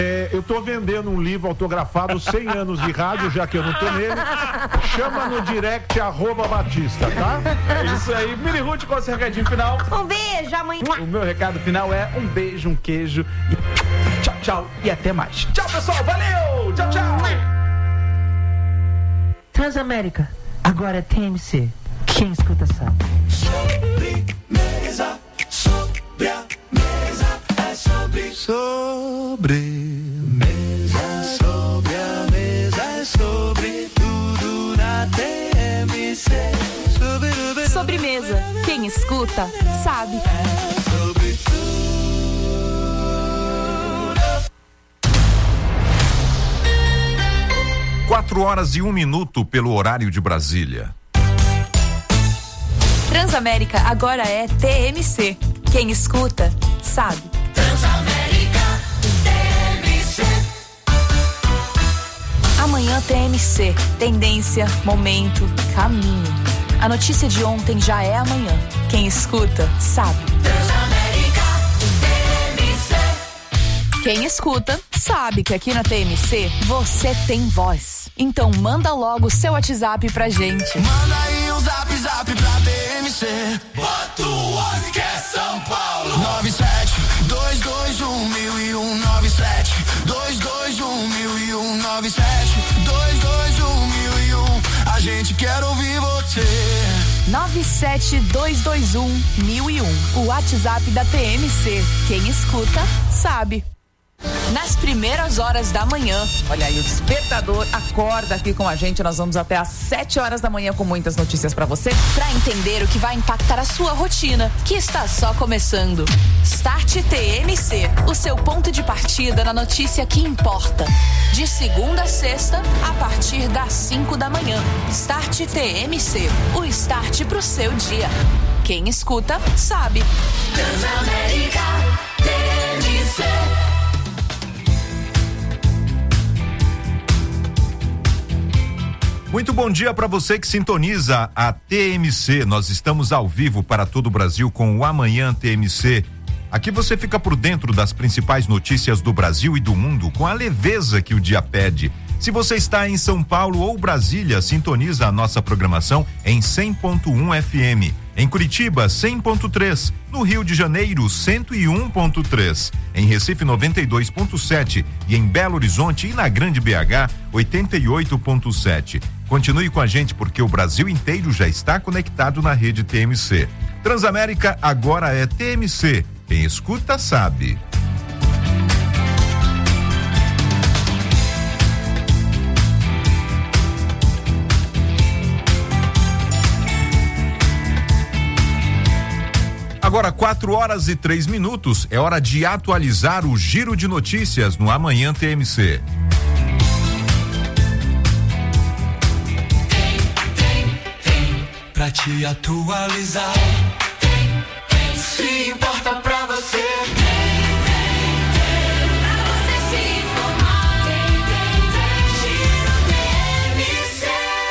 Eu tô vendendo um livro autografado 100 anos de rádio, já que eu não tô nele. Chama no direct @Batista, tá? É isso aí. Mili Ruth, qual é o seu recadinho final? Um beijo, amanhã. O meu recado final é um beijo, um queijo. Tchau, tchau e até mais. Tchau, pessoal. Valeu. Tchau, tchau. Transamérica, agora é TMC. Quem escuta sabe. Sobremesa, sobre a mesa, é sobre. Sobremesa, sobre a mesa, é sobre tudo na TMC. Sobremesa, quem escuta sabe. Sobre tudo. 4h01 pelo horário de Brasília. Transamérica agora é TMC. Quem escuta sabe. Transamérica, TMC. Amanhã TMC. Tendência, momento, caminho. A notícia de ontem já é amanhã. Quem escuta sabe. Transamérica, TMC. Quem escuta sabe que aqui na TMC você tem voz. Então manda logo o seu WhatsApp pra gente. Manda aí um zap pra TMC. Bota o ON que é São Paulo. 97-221-1001. 97-221-1001. 97-221-1001. A gente quer ouvir você. 97221-1001. O WhatsApp da TMC. Quem escuta sabe. Nas primeiras horas da manhã. Olha aí, o despertador acorda aqui com a gente. Nós vamos até às 7 horas da manhã com muitas notícias pra você. Pra entender o que vai impactar a sua rotina, que está só começando. Start TMC, o seu ponto de partida na notícia que importa. De segunda a sexta, a partir das 5 da manhã. Start TMC, o start pro seu dia. Quem escuta, sabe. Transamérica, TMC. Muito bom dia para você que sintoniza a TMC. Nós estamos ao vivo para todo o Brasil com o Amanhã TMC. Aqui você fica por dentro das principais notícias do Brasil e do mundo com a leveza que o dia pede. Se você está em São Paulo ou Brasília, sintoniza a nossa programação em 100.1 FM. Em Curitiba, 100.3. No Rio de Janeiro, 101.3. Em Recife, 92.7. E em Belo Horizonte e na Grande BH, 88.7. Continue com a gente porque o Brasil inteiro já está conectado na rede TMC. Transamérica agora é TMC. Quem escuta sabe. Agora 4h03, é hora de atualizar o giro de notícias no Amanhã TMC. Tem pra te atualizar. Se importa pra você. Pra você se informar. Giro TMC.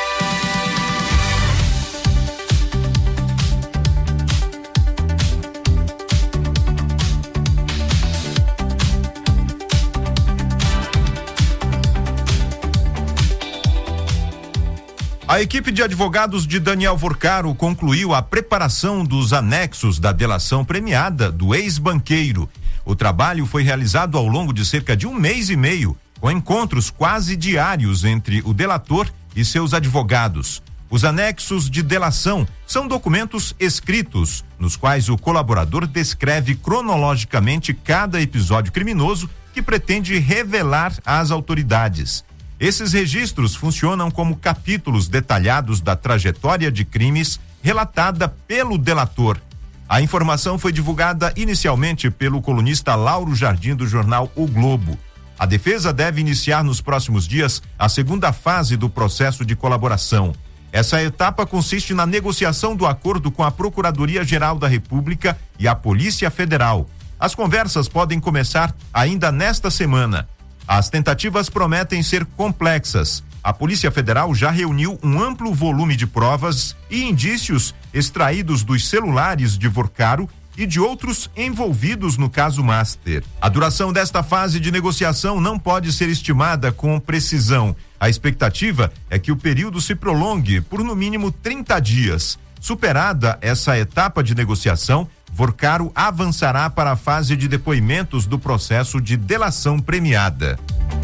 A equipe de advogados de Daniel Vorcaro concluiu a preparação dos anexos da delação premiada do ex-banqueiro. O trabalho foi realizado ao longo de cerca de 1 mês e meio, com encontros quase diários entre o delator e seus advogados. Os anexos de delação são documentos escritos, nos quais o colaborador descreve cronologicamente cada episódio criminoso que pretende revelar às autoridades. Esses registros funcionam como capítulos detalhados da trajetória de crimes relatada pelo delator. A informação foi divulgada inicialmente pelo colunista Lauro Jardim do jornal O Globo. A defesa deve iniciar nos próximos dias a segunda fase do processo de colaboração. Essa etapa consiste na negociação do acordo com a Procuradoria-Geral da República e a Polícia Federal. As conversas podem começar ainda nesta semana. As tentativas prometem ser complexas. A Polícia Federal já reuniu um amplo volume de provas e indícios extraídos dos celulares de Vorcaro e de outros envolvidos no caso Master. A duração desta fase de negociação não pode ser estimada com precisão. A expectativa é que o período se prolongue por no mínimo 30 dias. Superada essa etapa de negociação, Vorcaro avançará para a fase de depoimentos do processo de delação premiada.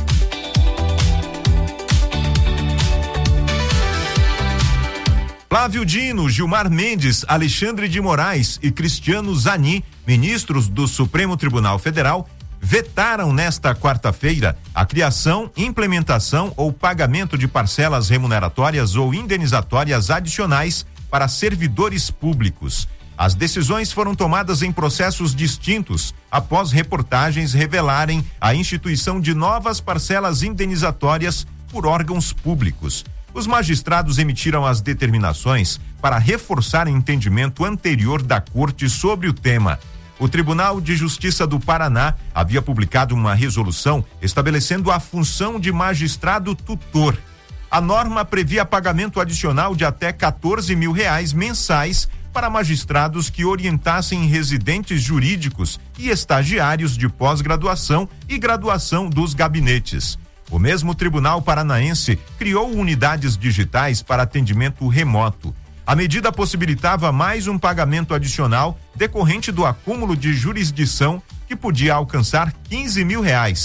Flávio Dino, Gilmar Mendes, Alexandre de Moraes e Cristiano Zanin, ministros do Supremo Tribunal Federal, vetaram nesta quarta-feira a criação, implementação ou pagamento de parcelas remuneratórias ou indenizatórias adicionais para servidores públicos. As decisões foram tomadas em processos distintos, após reportagens revelarem a instituição de novas parcelas indenizatórias por órgãos públicos. Os magistrados emitiram as determinações para reforçar o entendimento anterior da Corte sobre o tema. O Tribunal de Justiça do Paraná havia publicado uma resolução estabelecendo a função de magistrado tutor. A norma previa pagamento adicional de até R$14 mil mensais para magistrados que orientassem residentes jurídicos e estagiários de pós-graduação e graduação dos gabinetes. O mesmo Tribunal Paranaense criou unidades digitais para atendimento remoto. A medida possibilitava mais um pagamento adicional decorrente do acúmulo de jurisdição que podia alcançar R$15 mil.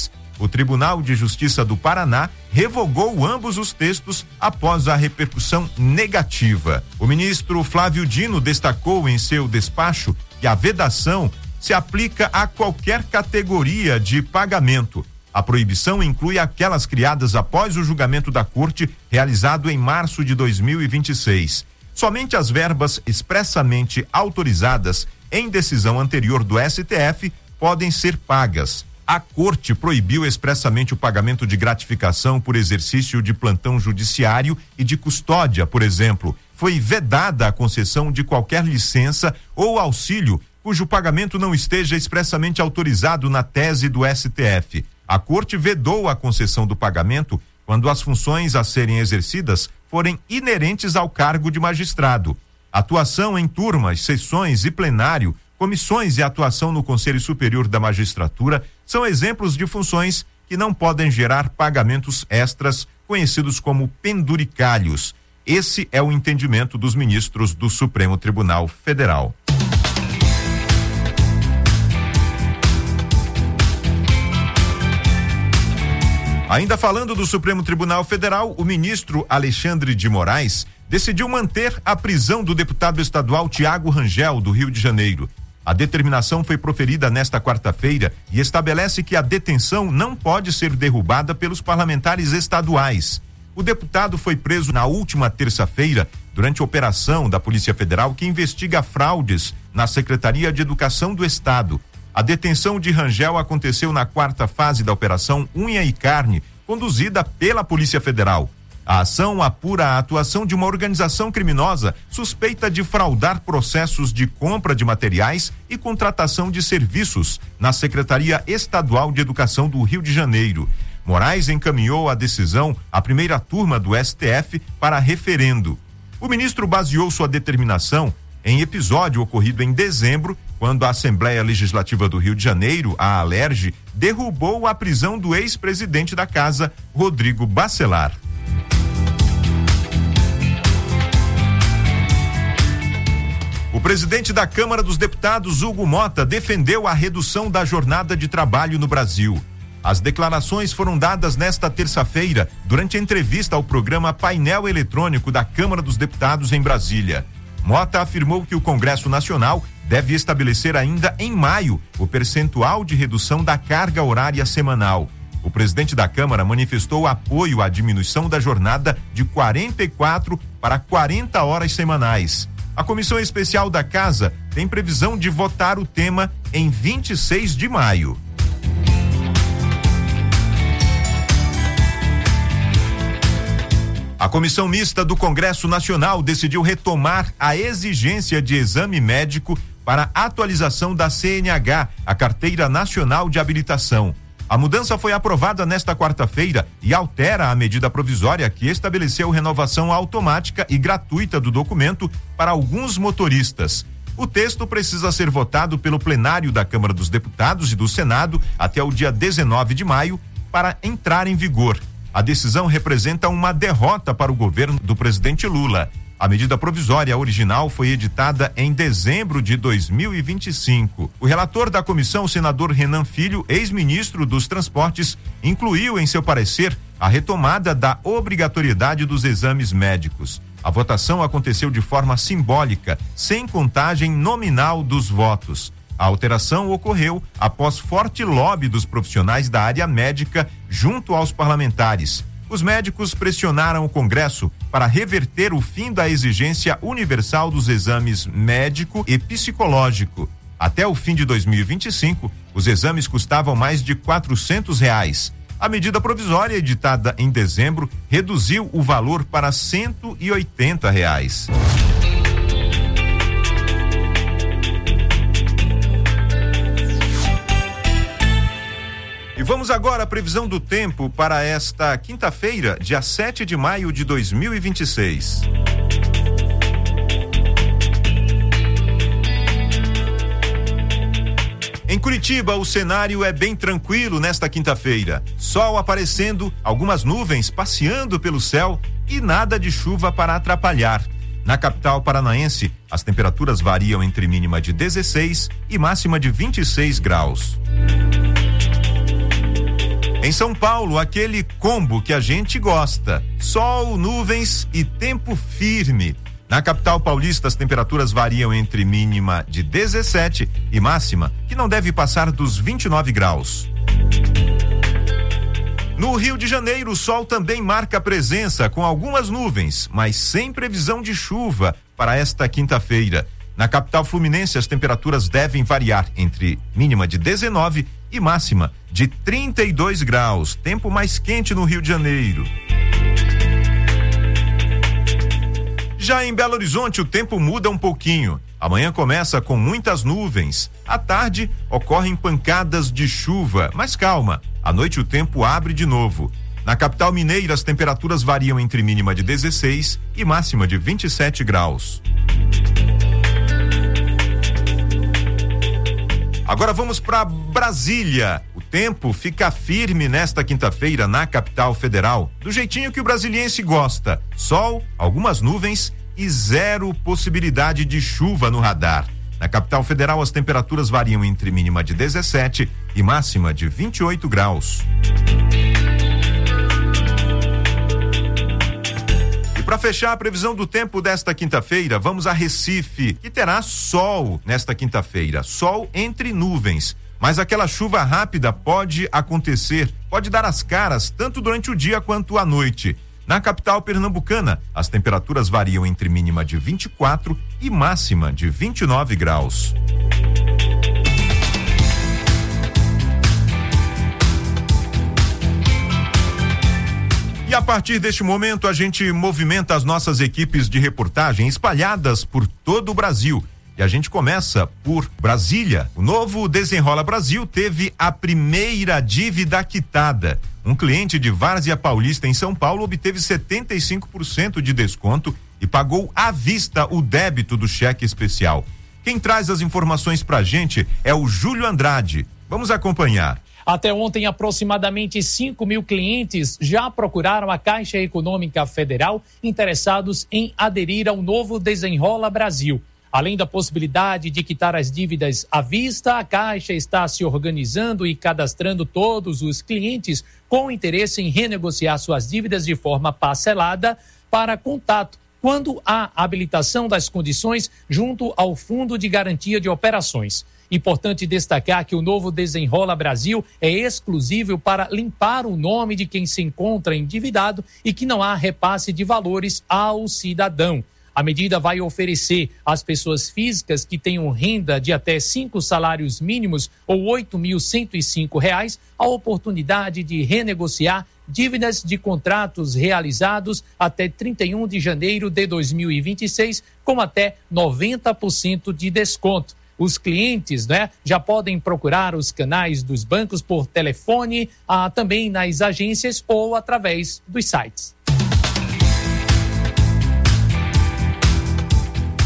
O Tribunal de Justiça do Paraná revogou ambos os textos após a repercussão negativa. O ministro Flávio Dino destacou em seu despacho que a vedação se aplica a qualquer categoria de pagamento. A proibição inclui aquelas criadas após o julgamento da Corte realizado em março de 2026. Somente as verbas expressamente autorizadas em decisão anterior do STF podem ser pagas. A Corte proibiu expressamente o pagamento de gratificação por exercício de plantão judiciário e de custódia, por exemplo. Foi vedada a concessão de qualquer licença ou auxílio cujo pagamento não esteja expressamente autorizado na tese do STF. A Corte vedou a concessão do pagamento quando as funções a serem exercidas forem inerentes ao cargo de magistrado. Atuação em turmas, sessões e plenário, comissões e atuação no Conselho Superior da Magistratura são exemplos de funções que não podem gerar pagamentos extras, conhecidos como penduricalhos. Esse é o entendimento dos ministros do Supremo Tribunal Federal. Ainda falando do Supremo Tribunal Federal, o ministro Alexandre de Moraes decidiu manter a prisão do deputado estadual Tiago Rangel, do Rio de Janeiro. A determinação foi proferida nesta quarta-feira e estabelece que a detenção não pode ser derrubada pelos parlamentares estaduais. O deputado foi preso na última terça-feira durante a operação da Polícia Federal que investiga fraudes na Secretaria de Educação do Estado. A detenção de Rangel aconteceu na quarta fase da Operação Unha e Carne, conduzida pela Polícia Federal. A ação apura a atuação de uma organização criminosa suspeita de fraudar processos de compra de materiais e contratação de serviços na Secretaria Estadual de Educação do Rio de Janeiro. Moraes encaminhou a decisão à primeira turma do STF para referendo. O ministro baseou sua determinação em episódio ocorrido em dezembro, quando a Assembleia Legislativa do Rio de Janeiro, a ALERJ, derrubou a prisão do ex-presidente da casa, Rodrigo Bacelar. O presidente da Câmara dos Deputados, Hugo Mota, defendeu a redução da jornada de trabalho no Brasil. As declarações foram dadas nesta terça-feira, durante a entrevista ao programa Painel Eletrônico da Câmara dos Deputados em Brasília. Mota afirmou que o Congresso Nacional deve estabelecer ainda em maio o percentual de redução da carga horária semanal. O presidente da Câmara manifestou apoio à diminuição da jornada de 44 para 40 horas semanais. A Comissão Especial da Casa tem previsão de votar o tema em 26 de maio. A Comissão Mista do Congresso Nacional decidiu retomar a exigência de exame médico para atualização da CNH, a Carteira Nacional de Habilitação. A mudança foi aprovada nesta quarta-feira e altera a medida provisória que estabeleceu renovação automática e gratuita do documento para alguns motoristas. O texto precisa ser votado pelo plenário da Câmara dos Deputados e do Senado até o dia 19 de maio para entrar em vigor. A decisão representa uma derrota para o governo do presidente Lula. A medida provisória original foi editada em dezembro de 2025. O relator da comissão, o senador Renan Filho, ex-ministro dos Transportes, incluiu em seu parecer a retomada da obrigatoriedade dos exames médicos. A votação aconteceu de forma simbólica, sem contagem nominal dos votos. A alteração ocorreu após forte lobby dos profissionais da área médica junto aos parlamentares. Os médicos pressionaram o Congresso para reverter o fim da exigência universal dos exames médico e psicológico. Até o fim de 2025, os exames custavam mais de R$400. A medida provisória, editada em dezembro, reduziu o valor para R$180. E vamos agora à previsão do tempo para esta quinta-feira, dia 7 de maio de 2026. Em Curitiba, o cenário é bem tranquilo nesta quinta-feira. Sol aparecendo, algumas nuvens passeando pelo céu e nada de chuva para atrapalhar. Na capital paranaense, as temperaturas variam entre mínima de 16 e máxima de 26 graus. Em São Paulo, aquele combo que a gente gosta: sol, nuvens e tempo firme. Na capital paulista, as temperaturas variam entre mínima de 17 e máxima, que não deve passar dos 29 graus. No Rio de Janeiro, o sol também marca presença, com algumas nuvens, mas sem previsão de chuva para esta quinta-feira. Na capital fluminense, as temperaturas devem variar entre mínima de 19 e máxima de 32 graus. Tempo mais quente no Rio de Janeiro. Já em Belo Horizonte, o tempo muda um pouquinho. Amanhã começa com muitas nuvens. À tarde, ocorrem pancadas de chuva, mas calma. À noite, o tempo abre de novo. Na capital mineira, as temperaturas variam entre mínima de 16 e máxima de 27 graus. Agora vamos para Brasília. O tempo fica firme nesta quinta-feira na capital federal, do jeitinho que o brasiliense gosta: sol, algumas nuvens e zero possibilidade de chuva no radar. Na capital federal, as temperaturas variam entre mínima de 17 e máxima de 28 graus. Para fechar a previsão do tempo desta quinta-feira, vamos a Recife, que terá sol nesta quinta-feira, sol entre nuvens, mas aquela chuva rápida pode acontecer, pode dar as caras tanto durante o dia quanto à noite. Na capital pernambucana, as temperaturas variam entre mínima de 24 e máxima de 29 graus. E a partir deste momento, a gente movimenta as nossas equipes de reportagem espalhadas por todo o Brasil. E a gente começa por Brasília. O novo Desenrola Brasil teve a primeira dívida quitada. Um cliente de Várzea Paulista, em São Paulo, obteve 75% de desconto e pagou à vista o débito do cheque especial. Quem traz as informações pra gente é o Júlio Andrade. Vamos acompanhar. Até ontem, aproximadamente 5 mil clientes já procuraram a Caixa Econômica Federal interessados em aderir ao novo Desenrola Brasil. Além da possibilidade de quitar as dívidas à vista, a Caixa está se organizando e cadastrando todos os clientes com interesse em renegociar suas dívidas de forma parcelada para contato, quando há habilitação das condições junto ao Fundo de Garantia de Operações. Importante destacar que o novo Desenrola Brasil é exclusivo para limpar o nome de quem se encontra endividado e que não há repasse de valores ao cidadão. A medida vai oferecer às pessoas físicas que tenham renda de até 5 salários mínimos ou R$ 8.105 a oportunidade de renegociar dívidas de contratos realizados até 31 de janeiro de 2026 com até 90% de desconto. Os clientes, já podem procurar os canais dos bancos por telefone, também nas agências ou através dos sites.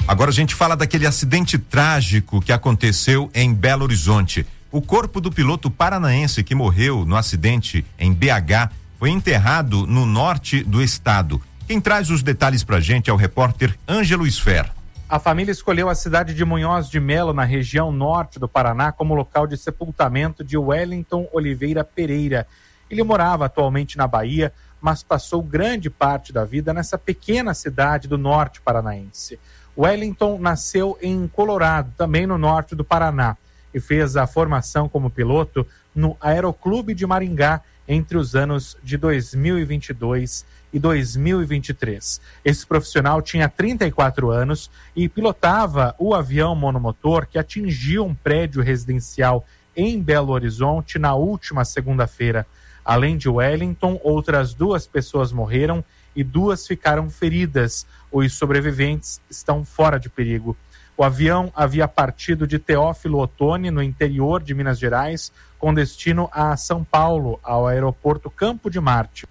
Agora a gente fala daquele acidente trágico que aconteceu em Belo Horizonte. O corpo do piloto paranaense que morreu no acidente em BH foi enterrado no norte do estado. Quem traz os detalhes pra gente é o repórter Ângelo Sfer. A família escolheu a cidade de Munhoz de Melo, na região norte do Paraná, como local de sepultamento de Wellington Oliveira Pereira. Ele morava atualmente na Bahia, mas passou grande parte da vida nessa pequena cidade do norte paranaense. Wellington nasceu em Colorado, também no norte do Paraná, e fez a formação como piloto no Aeroclube de Maringá entre os anos de 2022 e 2023. Esse profissional tinha 34 anos e pilotava o avião monomotor que atingiu um prédio residencial em Belo Horizonte na última segunda-feira. Além de Wellington, outras 2 pessoas morreram e 2 ficaram feridas. Os sobreviventes estão fora de perigo. O avião havia partido de Teófilo Otoni, no interior de Minas Gerais, com destino a São Paulo, ao aeroporto Campo de Marte.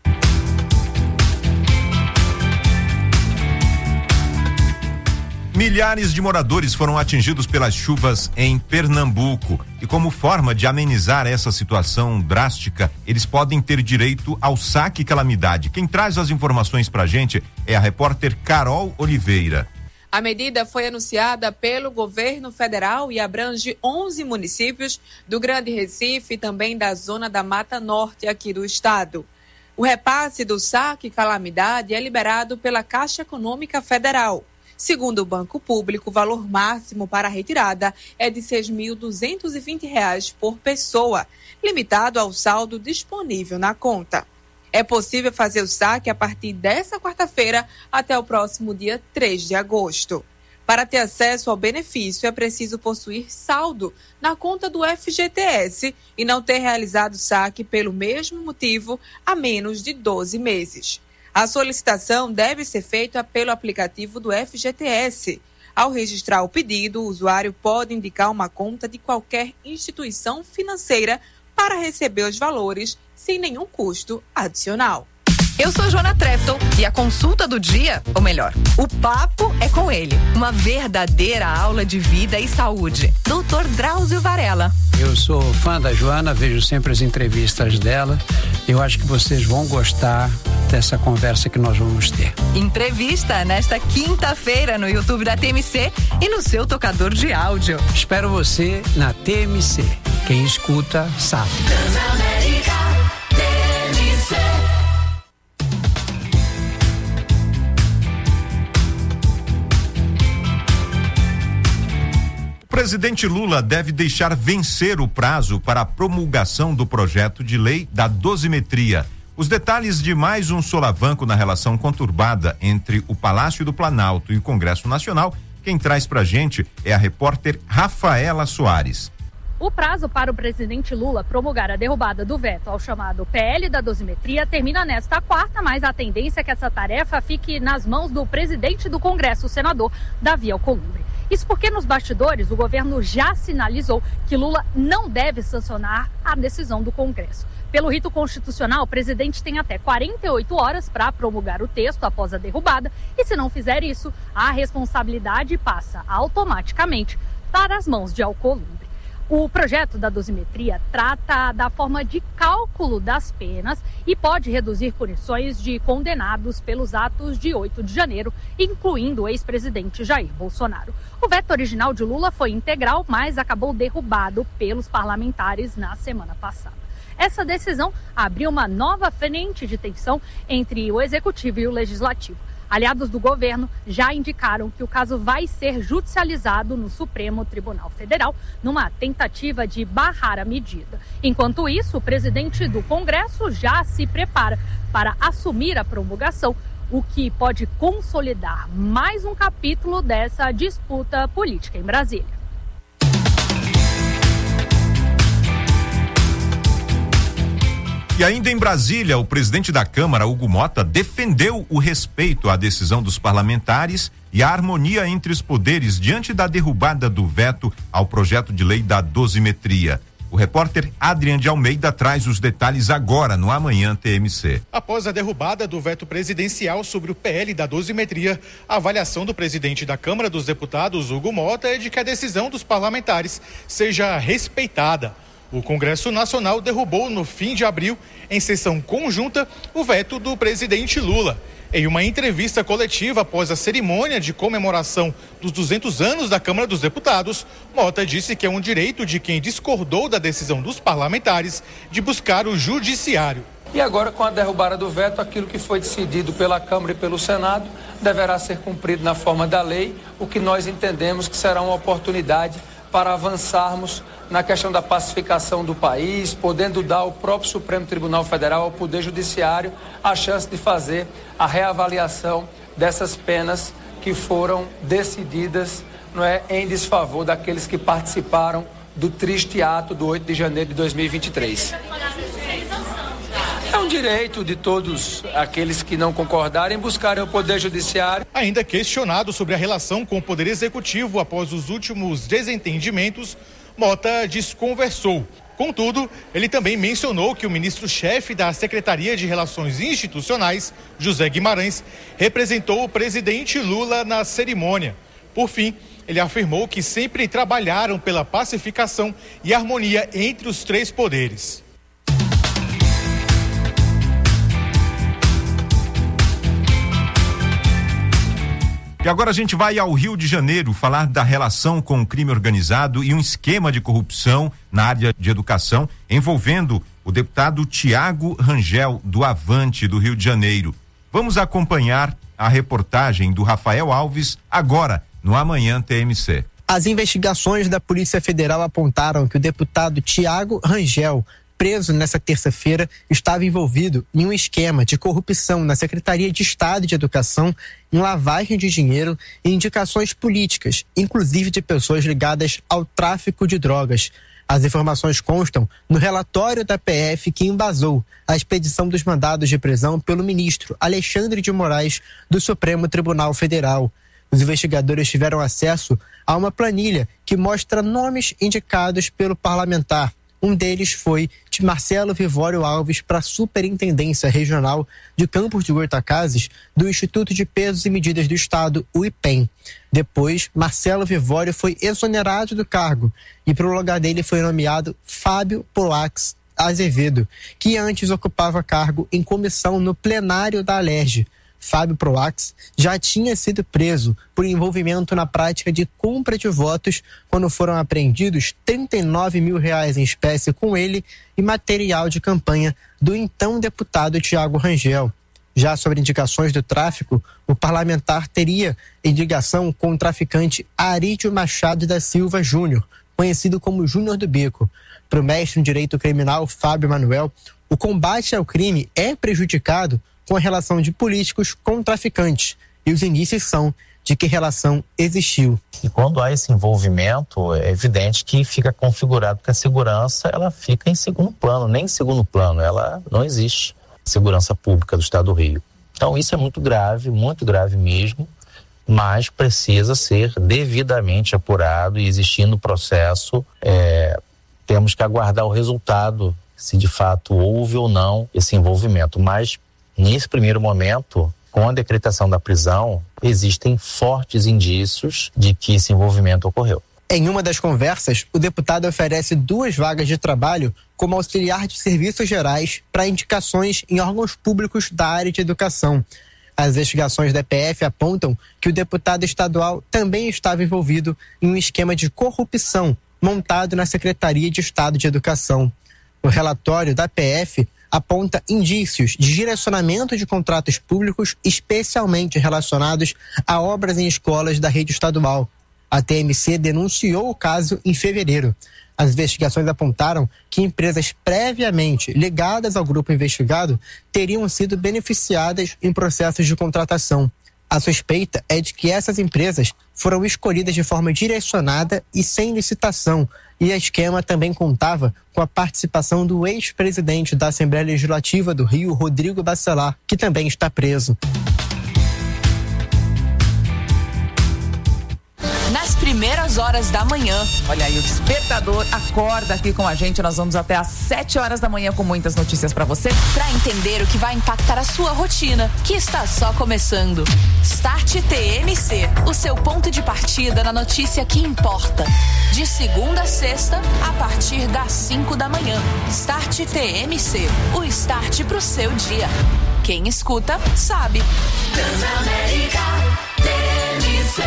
Milhares de moradores foram atingidos pelas chuvas em Pernambuco e, como forma de amenizar essa situação drástica, eles podem ter direito ao saque calamidade. Quem traz as informações pra gente é a repórter Carol Oliveira. A medida foi anunciada pelo governo federal e abrange 11 municípios do Grande Recife e também da zona da Mata Norte aqui do estado. O repasse do saque calamidade é liberado pela Caixa Econômica Federal. Segundo o Banco Público, o valor máximo para a retirada é de R$ 6.220 por pessoa, limitado ao saldo disponível na conta. É possível fazer o saque a partir dessa quarta-feira até o próximo dia 3 de agosto. Para ter acesso ao benefício, é preciso possuir saldo na conta do FGTS e não ter realizado saque pelo mesmo motivo há menos de 12 meses. A solicitação deve ser feita pelo aplicativo do FGTS. Ao registrar o pedido, o usuário pode indicar uma conta de qualquer instituição financeira para receber os valores sem nenhum custo adicional. Eu sou Joana Trepton e a consulta do dia, ou melhor, o papo é com ele. Uma verdadeira aula de vida e saúde. Dr. Drauzio Varela. Eu sou fã da Joana, vejo sempre as entrevistas dela. Eu acho que vocês vão gostar dessa conversa que nós vamos ter. Entrevista nesta quinta-feira no YouTube da TMC e no seu tocador de áudio. Espero você na TMC. Quem escuta, sabe. O presidente Lula deve deixar vencer o prazo para a promulgação do projeto de lei da dosimetria. Os detalhes de mais um solavanco na relação conturbada entre o Palácio do Planalto e o Congresso Nacional, quem traz pra gente é a repórter Rafaela Soares. O prazo para o presidente Lula promulgar a derrubada do veto ao chamado PL da dosimetria termina nesta quarta, mas a tendência é que essa tarefa fique nas mãos do presidente do Congresso, o senador Davi Alcolumbre. Isso porque nos bastidores o governo já sinalizou que Lula não deve sancionar a decisão do Congresso. Pelo rito constitucional, o presidente tem até 48 horas para promulgar o texto após a derrubada e, se não fizer isso, a responsabilidade passa automaticamente para as mãos de Alcolumbre. O projeto da dosimetria trata da forma de cálculo das penas e pode reduzir punições de condenados pelos atos de 8 de janeiro, incluindo o ex-presidente Jair Bolsonaro. O veto original de Lula foi integral, mas acabou derrubado pelos parlamentares na semana passada. Essa decisão abriu uma nova frente de tensão entre o Executivo e o Legislativo. Aliados do governo já indicaram que o caso vai ser judicializado no Supremo Tribunal Federal, numa tentativa de barrar a medida. Enquanto isso, o presidente do Congresso já se prepara para assumir a promulgação, o que pode consolidar mais um capítulo dessa disputa política em Brasília. E ainda em Brasília, o presidente da Câmara, Hugo Mota, defendeu o respeito à decisão dos parlamentares e a harmonia entre os poderes diante da derrubada do veto ao projeto de lei da dosimetria. O repórter Adrian de Almeida traz os detalhes agora no Amanhã TMC. Após a derrubada do veto presidencial sobre o PL da dosimetria, a avaliação do presidente da Câmara dos Deputados, Hugo Mota, é de que a decisão dos parlamentares seja respeitada. O Congresso Nacional derrubou no fim de abril, em sessão conjunta, o veto do presidente Lula. Em uma entrevista coletiva após a cerimônia de comemoração dos 200 anos da Câmara dos Deputados, Mota disse que é um direito de quem discordou da decisão dos parlamentares de buscar o judiciário. E agora, com a derrubada do veto, aquilo que foi decidido pela Câmara e pelo Senado deverá ser cumprido na forma da lei, o que nós entendemos que será uma oportunidade para avançarmos na questão da pacificação do país, podendo dar ao próprio Supremo Tribunal Federal, ao Poder Judiciário, a chance de fazer a reavaliação dessas penas que foram decididas, não é, em desfavor daqueles que participaram do triste ato do 8 de janeiro de 2023. É um direito de todos aqueles que não concordarem buscarem o Poder Judiciário. Ainda questionado sobre a relação com o Poder Executivo após os últimos desentendimentos, Mota desconversou. Contudo, ele também mencionou que o ministro-chefe da Secretaria de Relações Institucionais, José Guimarães, representou o presidente Lula na cerimônia. Por fim, ele afirmou que sempre trabalharam pela pacificação e harmonia entre os três poderes. E agora a gente vai ao Rio de Janeiro falar da relação com o crime organizado e um esquema de corrupção na área de educação envolvendo o deputado Tiago Rangel, do Avante, do Rio de Janeiro. Vamos acompanhar a reportagem do Rafael Alves agora no Amanhã TMC. As investigações da Polícia Federal apontaram que o deputado Tiago Rangel, preso nessa terça-feira, estava envolvido em um esquema de corrupção na Secretaria de Estado de Educação, em lavagem de dinheiro e indicações políticas, inclusive de pessoas ligadas ao tráfico de drogas. As informações constam no relatório da PF que embasou a expedição dos mandados de prisão pelo ministro Alexandre de Moraes do Supremo Tribunal Federal. Os investigadores tiveram acesso a uma planilha que mostra nomes indicados pelo parlamentar. Um deles foi de Marcelo Vivório Alves para a Superintendência Regional de Campos de Goytacazes do Instituto de Pesos e Medidas do Estado, o IPEM. Depois, Marcelo Vivório foi exonerado do cargo e para o lugar dele foi nomeado Fábio Polax Azevedo, que antes ocupava cargo em comissão no plenário da Alerj. Fábio Proax já tinha sido preso por envolvimento na prática de compra de votos quando foram apreendidos R$39 mil em espécie com ele e material de campanha do então deputado Tiago Rangel. Já sobre indicações do tráfico, o parlamentar teria ligação com o traficante Arídio Machado da Silva Júnior, conhecido como Júnior do Bico. Para o mestre em direito criminal Fábio Manuel, o combate ao crime é prejudicado com a relação de políticos com traficantes, e os indícios são de que relação existiu. E quando há esse envolvimento, é evidente que fica configurado que a segurança ela fica em segundo plano, nem em segundo plano, ela não existe. Segurança pública do Estado do Rio. Então isso é muito grave mesmo, mas precisa ser devidamente apurado e existindo o processo, temos que aguardar o resultado, se de fato houve ou não esse envolvimento, mas nesse primeiro momento, com a decretação da prisão, existem fortes indícios de que esse envolvimento ocorreu. Em uma das conversas, o deputado oferece 2 vagas de trabalho como auxiliar de serviços gerais para indicações em órgãos públicos da área de educação. As investigações da PF apontam que o deputado estadual também estava envolvido em um esquema de corrupção montado na Secretaria de Estado de Educação. O relatório da PF aponta indícios de direcionamento de contratos públicos, especialmente relacionados a obras em escolas da rede estadual. A TMC denunciou o caso em fevereiro. As investigações apontaram que empresas previamente ligadas ao grupo investigado teriam sido beneficiadas em processos de contratação. A suspeita é de que essas empresas foram escolhidas de forma direcionada e sem licitação, e a esquema também contava com a participação do ex-presidente da Assembleia Legislativa do Rio, Rodrigo Bacelar, que também está preso. Nas primeiras horas da manhã. Olha aí, o Despertador acorda aqui com a gente. Nós vamos até às 7 horas da manhã com muitas notícias pra você. Pra entender o que vai impactar a sua rotina, que está só começando. Start TMC, o seu ponto de partida na notícia que importa. De segunda a sexta, a partir das 5 da manhã. Start TMC, o start pro seu dia. Quem escuta, sabe. Transamérica TMC.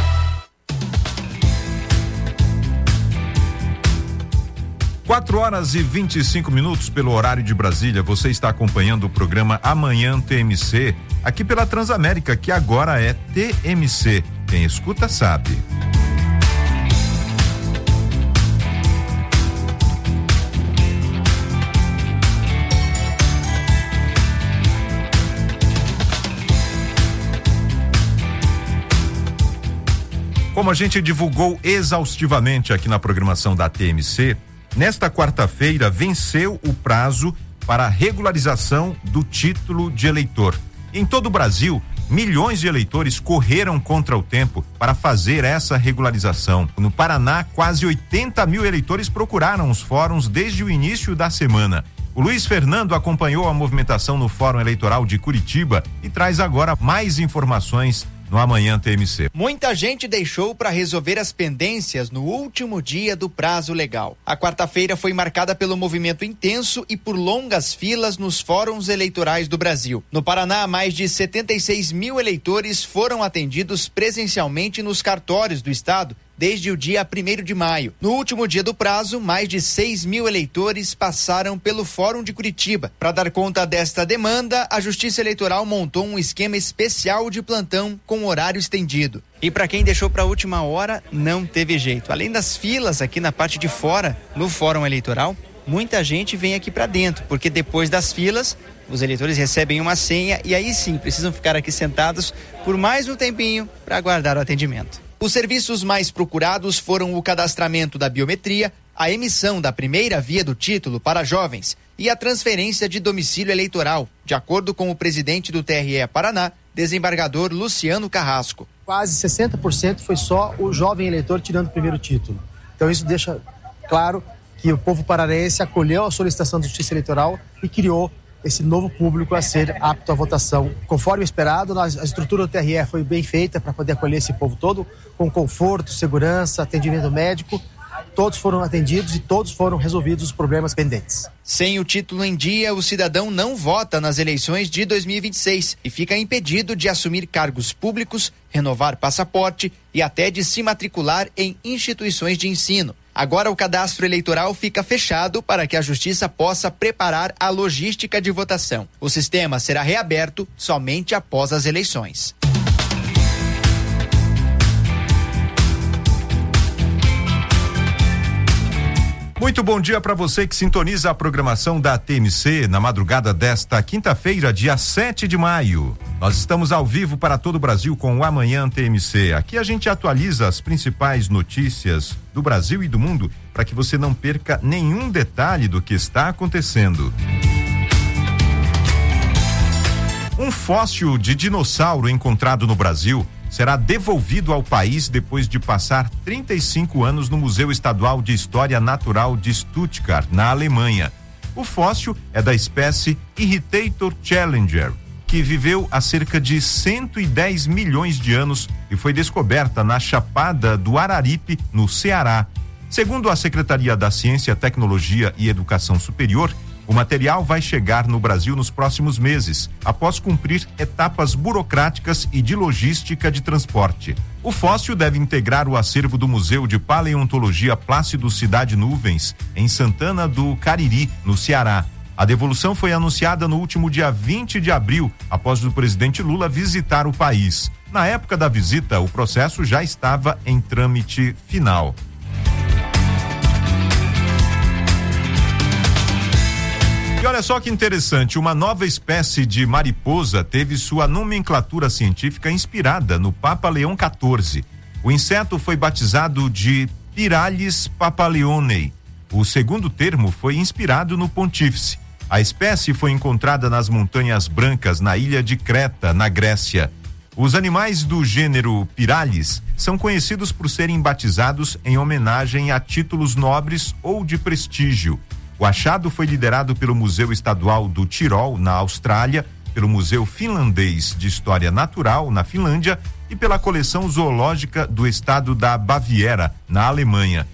4h25 pelo horário de Brasília. Você está acompanhando o programa Amanhã TMC, aqui pela Transamérica, que agora é TMC. Quem escuta, sabe. Como a gente divulgou exaustivamente aqui na programação da TMC, nesta quarta-feira venceu o prazo para a regularização do título de eleitor. Em todo o Brasil, milhões de eleitores correram contra o tempo para fazer essa regularização. No Paraná, quase 80 mil eleitores procuraram os fóruns desde o início da semana. O Luiz Fernando acompanhou a movimentação no Fórum Eleitoral de Curitiba e traz agora mais informações no Amanhã TMC. Muita gente deixou para resolver as pendências no último dia do prazo legal. A quarta-feira foi marcada pelo movimento intenso e por longas filas nos fóruns eleitorais do Brasil. No Paraná, mais de 76 mil eleitores foram atendidos presencialmente nos cartórios do estado desde o dia 1º de maio. No último dia do prazo, mais de 6 mil eleitores passaram pelo Fórum de Curitiba. Para dar conta desta demanda, a Justiça Eleitoral montou um esquema especial de plantão com horário estendido. E para quem deixou para a última hora, não teve jeito. Além das filas aqui na parte de fora, no Fórum Eleitoral, muita gente vem aqui para dentro, porque depois das filas, os eleitores recebem uma senha e aí sim precisam ficar aqui sentados por mais um tempinho para aguardar o atendimento. Os serviços mais procurados foram o cadastramento da biometria, a emissão da primeira via do título para jovens e a transferência de domicílio eleitoral, de acordo com o presidente do TRE Paraná, desembargador Luciano Carrasco. Quase 60% foi só o jovem eleitor tirando o primeiro título. Então isso deixa claro que o povo paranaense acolheu a solicitação da Justiça Eleitoral e criou esse novo público a ser apto à votação. Conforme esperado, a estrutura do TRE foi bem feita para poder acolher esse povo todo, com conforto, segurança, atendimento médico. Todos foram atendidos e todos foram resolvidos os problemas pendentes. Sem o título em dia, o cidadão não vota nas eleições de 2026 e fica impedido de assumir cargos públicos, renovar passaporte e até de se matricular em instituições de ensino. Agora o cadastro eleitoral fica fechado para que a Justiça possa preparar a logística de votação. O sistema será reaberto somente após as eleições. Muito bom dia para você que sintoniza a programação da TMC na madrugada desta quinta-feira, dia 7 de maio. Nós estamos ao vivo para todo o Brasil com o Amanhã TMC. Aqui a gente atualiza as principais notícias do Brasil e do mundo para que você não perca nenhum detalhe do que está acontecendo. Um fóssil de dinossauro encontrado no Brasil será devolvido ao país depois de passar 35 anos no Museu Estadual de História Natural de Stuttgart, na Alemanha. O fóssil é da espécie Irritator Challenger, que viveu há cerca de 110 milhões de anos e foi descoberta na Chapada do Araripe, no Ceará. Segundo a Secretaria da Ciência, Tecnologia e Educação Superior, o material vai chegar no Brasil nos próximos meses, após cumprir etapas burocráticas e de logística de transporte. O fóssil deve integrar o acervo do Museu de Paleontologia Plácido Cidade Nuvens, em Santana do Cariri, no Ceará. A devolução foi anunciada no último dia 20 de abril, após o presidente Lula visitar o país. Na época da visita, o processo já estava em trâmite final. E olha só que interessante, uma nova espécie de mariposa teve sua nomenclatura científica inspirada no Papa Leão XIV. O inseto foi batizado de Pyrallis papaleonei. O segundo termo foi inspirado no pontífice. A espécie foi encontrada nas Montanhas Brancas, na ilha de Creta, na Grécia. Os animais do gênero Piralis são conhecidos por serem batizados em homenagem a títulos nobres ou de prestígio. O achado foi liderado pelo Museu Estadual do Tirol, na Austrália, pelo Museu Finlandês de História Natural, na Finlândia, e pela Coleção Zoológica do Estado da Baviera, na Alemanha.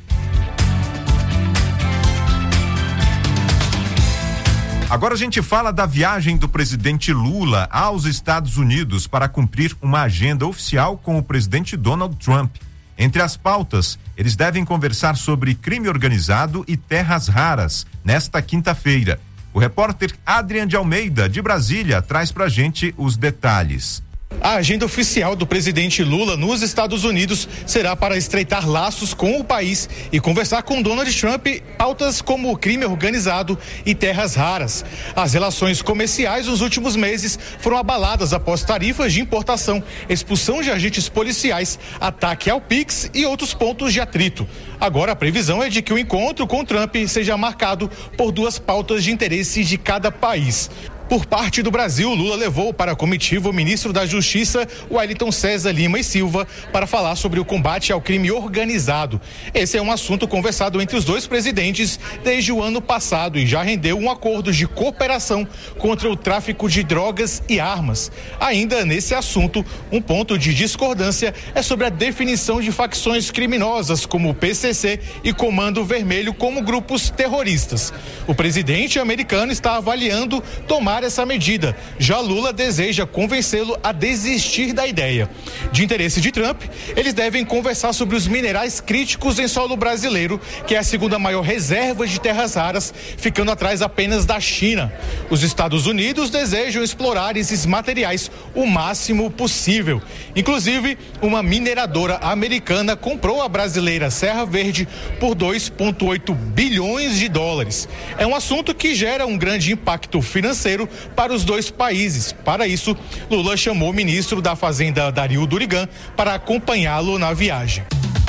Agora a gente fala da viagem do presidente Lula aos Estados Unidos para cumprir uma agenda oficial com o presidente Donald Trump. Entre as pautas, eles devem conversar sobre crime organizado e terras raras nesta quinta-feira. O repórter Adrian de Almeida, de Brasília, traz pra gente os detalhes. A agenda oficial do presidente Lula nos Estados Unidos será para estreitar laços com o país e conversar com Donald Trump pautas como crime organizado e terras raras. As relações comerciais nos últimos meses foram abaladas após tarifas de importação, expulsão de agentes policiais, ataque ao Pix e outros pontos de atrito. Agora a previsão é de que o encontro com Trump seja marcado por duas pautas de interesse de cada país. Por parte do Brasil, Lula levou para a comitiva o ministro da Justiça, Wellington César Lima e Silva, para falar sobre o combate ao crime organizado. Esse é um assunto conversado entre os dois presidentes desde o ano passado e já rendeu um acordo de cooperação contra o tráfico de drogas e armas. Ainda nesse assunto, um ponto de discordância é sobre a definição de facções criminosas como o PCC e Comando Vermelho como grupos terroristas. O presidente americano está avaliando tomar essa medida. Já Lula deseja convencê-lo a desistir da ideia. De interesse de Trump, eles devem conversar sobre os minerais críticos em solo brasileiro, que é a segunda maior reserva de terras raras, ficando atrás apenas da China. Os Estados Unidos desejam explorar esses materiais o máximo possível. Inclusive, uma mineradora americana comprou a brasileira Serra Verde por 2,8 bilhões de dólares. É um assunto que gera um grande impacto financeiro para os dois países. Para isso, Lula chamou o ministro da Fazenda, Dario Durigan, para acompanhá-lo na viagem.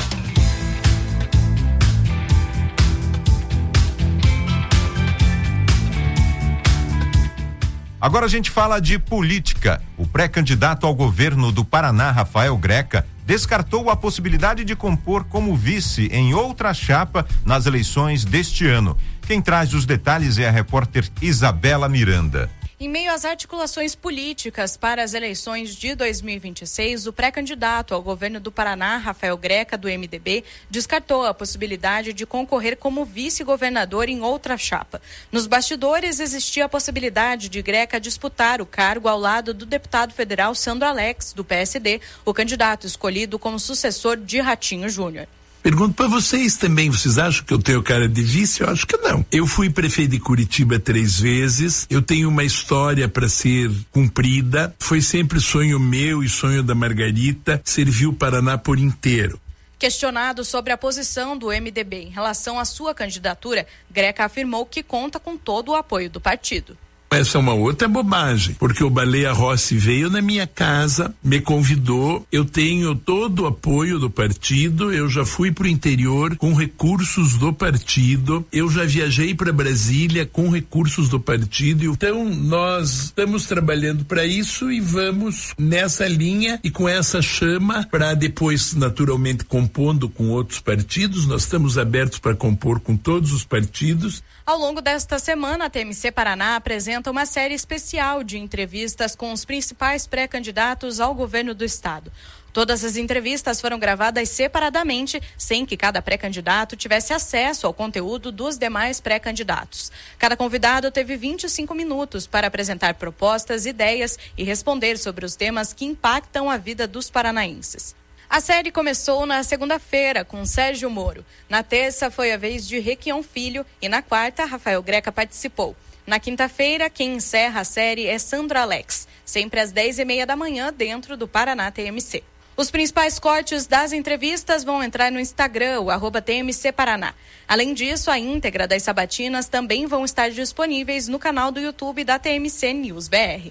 Agora a gente fala de política. O pré-candidato ao governo do Paraná, Rafael Greca, descartou a possibilidade de compor como vice em outra chapa nas eleições deste ano. Quem traz os detalhes é a repórter Isabela Miranda. Em meio às articulações políticas para as eleições de 2026, o pré-candidato ao governo do Paraná, Rafael Greca, do MDB, descartou a possibilidade de concorrer como vice-governador em outra chapa. Nos bastidores, existia a possibilidade de Greca disputar o cargo ao lado do deputado federal Sandro Alex, do PSD, o candidato escolhido como sucessor de Ratinho Júnior. Pergunto para vocês também, vocês acham que eu tenho cara de vice? Eu acho que não. Eu fui prefeito de Curitiba 3 vezes, eu tenho uma história para ser cumprida, foi sempre sonho meu e sonho da Margarita, serviu o Paraná por inteiro. Questionado sobre a posição do MDB em relação à sua candidatura, Greca afirmou que conta com todo o apoio do partido. Essa é uma outra bobagem, porque o Baleia Rossi veio na minha casa, me convidou, eu tenho todo o apoio do partido, eu já fui pro interior com recursos do partido, eu já viajei para Brasília com recursos do partido, então nós estamos trabalhando para isso e vamos nessa linha e com essa chama para depois naturalmente compondo com outros partidos, nós estamos abertos para compor com todos os partidos. Ao longo desta semana, a TMC Paraná apresenta uma série especial de entrevistas com os principais pré-candidatos ao governo do estado. Todas as entrevistas foram gravadas separadamente, sem que cada pré-candidato tivesse acesso ao conteúdo dos demais pré-candidatos. Cada convidado teve 25 minutos para apresentar propostas, ideias e responder sobre os temas que impactam a vida dos paranaenses. A série começou na segunda-feira com Sérgio Moro. Na terça foi a vez de Requião Filho e na quarta, Rafael Greca participou. Na quinta-feira, quem encerra a série é Sandro Alex, sempre às 10h30 da manhã dentro do Paraná TMC. Os principais cortes das entrevistas vão entrar no Instagram, o @TMC Paraná. Além disso, a íntegra das sabatinas também vão estar disponíveis no canal do YouTube da TMC News BR.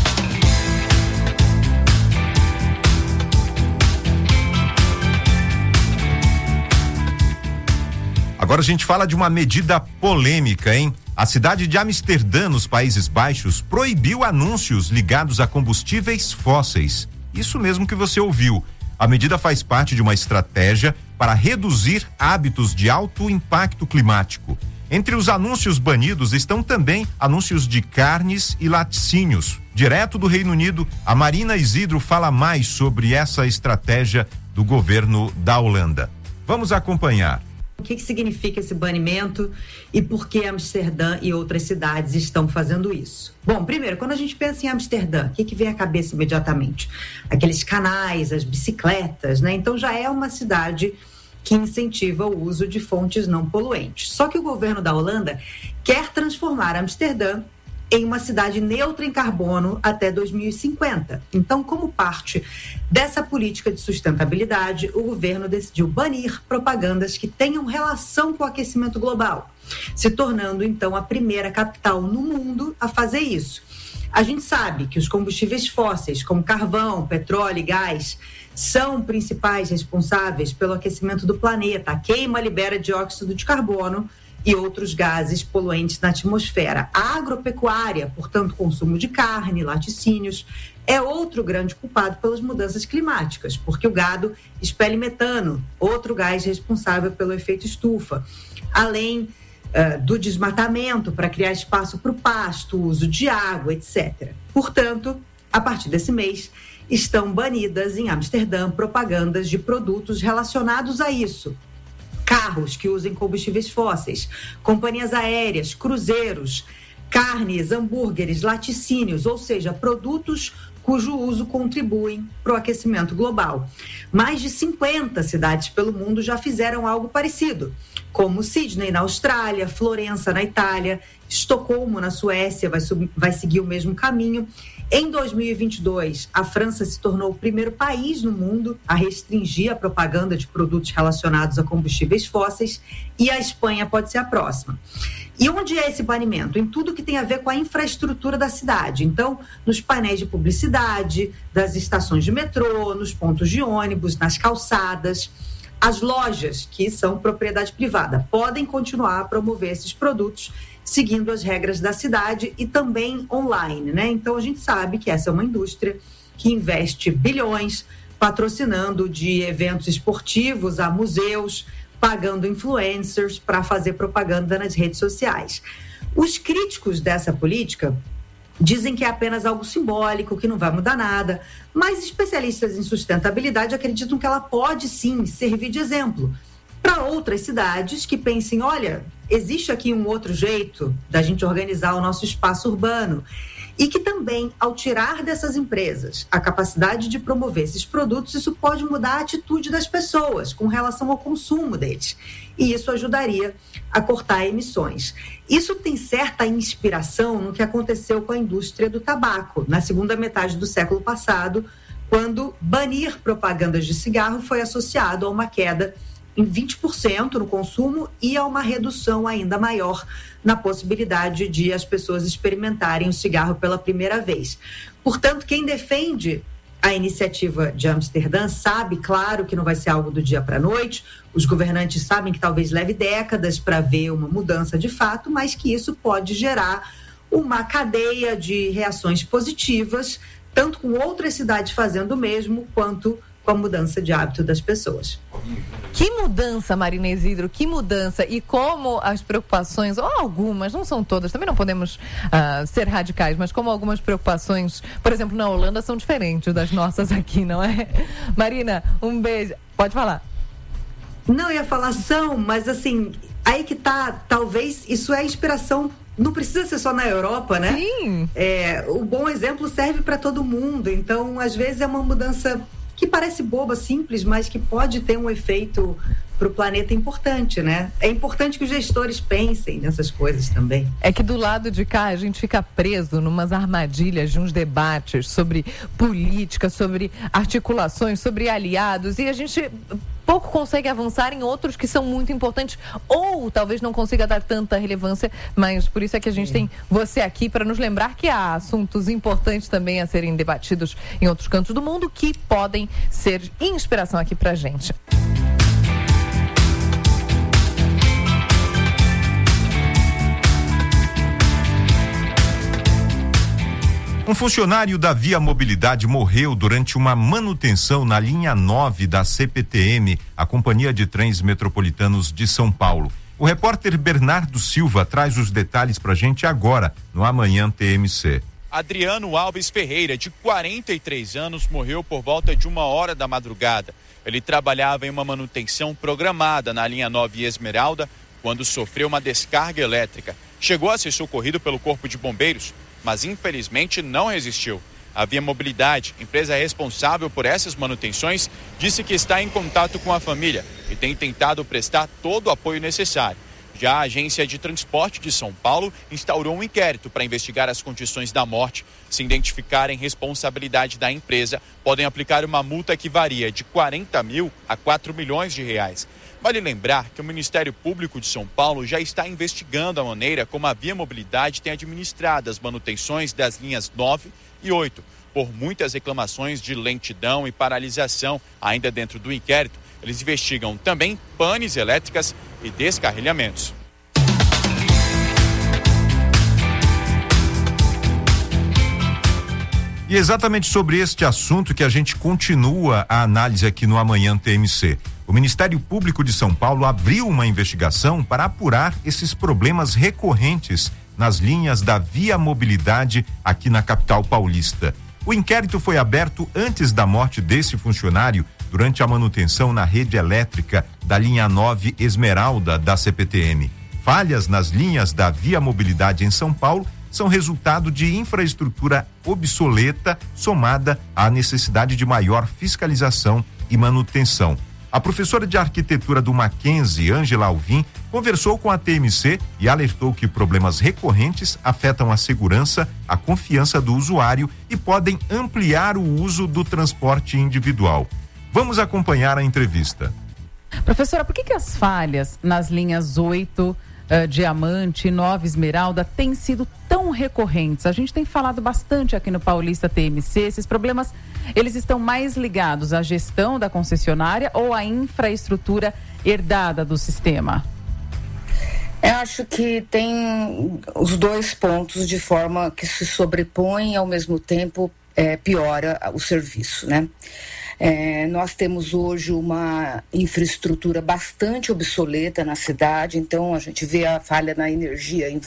Agora a gente fala de uma medida polêmica, hein? A cidade de Amsterdã, nos Países Baixos, proibiu anúncios ligados a combustíveis fósseis. Isso mesmo que você ouviu. A medida faz parte de uma estratégia para reduzir hábitos de alto impacto climático. Entre os anúncios banidos estão também anúncios de carnes e laticínios. Direto do Reino Unido, a Marina Isidro fala mais sobre essa estratégia do governo da Holanda. Vamos acompanhar. O que significa esse banimento e por que Amsterdã e outras cidades estão fazendo isso? Bom, primeiro, quando a gente pensa em Amsterdã, o que vem à cabeça imediatamente? Aqueles canais, as bicicletas, né? Então já é uma cidade que incentiva o uso de fontes não poluentes. Só que o governo da Holanda quer transformar Amsterdã em uma cidade neutra em carbono até 2050. Então, como parte dessa política de sustentabilidade, o governo decidiu banir propagandas que tenham relação com o aquecimento global, se tornando, então, a primeira capital no mundo a fazer isso. A gente sabe que os combustíveis fósseis, como carvão, petróleo e gás, são principais responsáveis pelo aquecimento do planeta. A queima libera dióxido de carbono e outros gases poluentes na atmosfera. A agropecuária, portanto, consumo de carne, laticínios, é outro grande culpado pelas mudanças climáticas, porque o gado expele metano, outro gás responsável pelo efeito estufa, além do desmatamento para criar espaço para o pasto, uso de água, etc. Portanto, a partir desse mês, estão banidas em Amsterdã propagandas de produtos relacionados a isso. Carros que usem combustíveis fósseis, companhias aéreas, cruzeiros, carnes, hambúrgueres, laticínios, ou seja, produtos cujo uso contribuem para o aquecimento global. Mais de 50 cidades pelo mundo já fizeram algo parecido, como Sydney na Austrália, Florença na Itália, Estocolmo na Suécia vai seguir o mesmo caminho. Em 2022, a França se tornou o primeiro país no mundo a restringir a propaganda de produtos relacionados a combustíveis fósseis e a Espanha pode ser a próxima. E onde é esse banimento? Em tudo que tem a ver com a infraestrutura da cidade. Então, nos painéis de publicidade, das estações de metrô, nos pontos de ônibus, nas calçadas. As lojas, que são propriedade privada, podem continuar a promover esses produtos seguindo as regras da cidade e também online, né? Então a gente sabe que essa é uma indústria que investe bilhões patrocinando de eventos esportivos a museus, pagando influencers para fazer propaganda nas redes sociais. Os críticos dessa política dizem que é apenas algo simbólico, que não vai mudar nada, mas especialistas em sustentabilidade acreditam que ela pode sim servir de exemplo para outras cidades que pensem, olha, existe aqui um outro jeito da gente organizar o nosso espaço urbano e que também, ao tirar dessas empresas a capacidade de promover esses produtos, isso pode mudar a atitude das pessoas com relação ao consumo deles e isso ajudaria a cortar emissões. Isso tem certa inspiração no que aconteceu com a indústria do tabaco na segunda metade do século passado, quando banir propagandas de cigarro foi associado a uma queda em 20% no consumo e a uma redução ainda maior na possibilidade de as pessoas experimentarem o cigarro pela primeira vez. Portanto, quem defende a iniciativa de Amsterdã sabe, claro, que não vai ser algo do dia para a noite, os governantes sabem que talvez leve décadas para ver uma mudança de fato, mas que isso pode gerar uma cadeia de reações positivas, tanto com outras cidades fazendo o mesmo, quanto com a mudança de hábito das pessoas. Que mudança, Marina Isidro, que mudança. E como as preocupações, ou algumas, não são todas, também não podemos ser radicais, mas como algumas preocupações, por exemplo, na Holanda, são diferentes das nossas aqui, não é? Marina, um beijo. Pode falar. Não, ia falar são, mas assim, aí que tá, talvez isso é inspiração. Não precisa ser só na Europa, né? Sim. O bom exemplo serve para todo mundo, então às vezes é uma mudança que parece boba, simples, mas que pode ter um efeito para o planeta importante, né? É importante que os gestores pensem nessas coisas também. É que do lado de cá a gente fica preso numas armadilhas de uns debates sobre política, sobre articulações, sobre aliados, e a gente pouco consegue avançar em outros que são muito importantes, ou talvez não consiga dar tanta relevância, mas por isso é que a gente tem você aqui para nos lembrar que há assuntos importantes também a serem debatidos em outros cantos do mundo que podem ser inspiração aqui pra gente. Um funcionário da Via Mobilidade morreu durante uma manutenção na linha 9 da CPTM, a Companhia de Trens Metropolitanos de São Paulo. O repórter Bernardo Silva traz os detalhes pra gente agora, no Amanhã TMC. Adriano Alves Ferreira, de 43 anos, morreu por volta de 1h da madrugada. Ele trabalhava em uma manutenção programada na linha 9 Esmeralda quando sofreu uma descarga elétrica. Chegou a ser socorrido pelo Corpo de Bombeiros, mas infelizmente não resistiu. A Via Mobilidade, empresa responsável por essas manutenções, disse que está em contato com a família e tem tentado prestar todo o apoio necessário. Já a Agência de Transporte de São Paulo instaurou um inquérito para investigar as condições da morte. Se identificarem responsabilidade da empresa, podem aplicar uma multa que varia de 40 mil a 4 milhões de reais. Vale lembrar que o Ministério Público de São Paulo já está investigando a maneira como a Via Mobilidade tem administrado as manutenções das linhas 9 e 8. Por muitas reclamações de lentidão e paralisação, ainda dentro do inquérito, eles investigam também panes elétricas e descarrilhamentos. E exatamente sobre este assunto que a gente continua a análise aqui no Amanhã TMC. O Ministério Público de São Paulo abriu uma investigação para apurar esses problemas recorrentes nas linhas da Via Mobilidade aqui na capital paulista. O inquérito foi aberto antes da morte desse funcionário durante a manutenção na rede elétrica da linha 9 Esmeralda da CPTM. Falhas nas linhas da Via Mobilidade em São Paulo são resultado de infraestrutura obsoleta somada à necessidade de maior fiscalização e manutenção. A professora de arquitetura do Mackenzie, Ângela Alvim, conversou com a TMC e alertou que problemas recorrentes afetam a segurança, a confiança do usuário e podem ampliar o uso do transporte individual. Vamos acompanhar a entrevista. Professora, por que as falhas nas linhas 8, Diamante, 9 Esmeralda têm sido tão recorrentes? A gente tem falado bastante aqui no Paulista TMC, esses problemas, eles estão mais ligados à gestão da concessionária ou à infraestrutura herdada do sistema? Eu acho que tem os dois pontos de forma que se sobrepõem e ao mesmo tempo piora o serviço, né? Nós temos hoje uma infraestrutura bastante obsoleta na cidade, então a gente vê a falha na energia em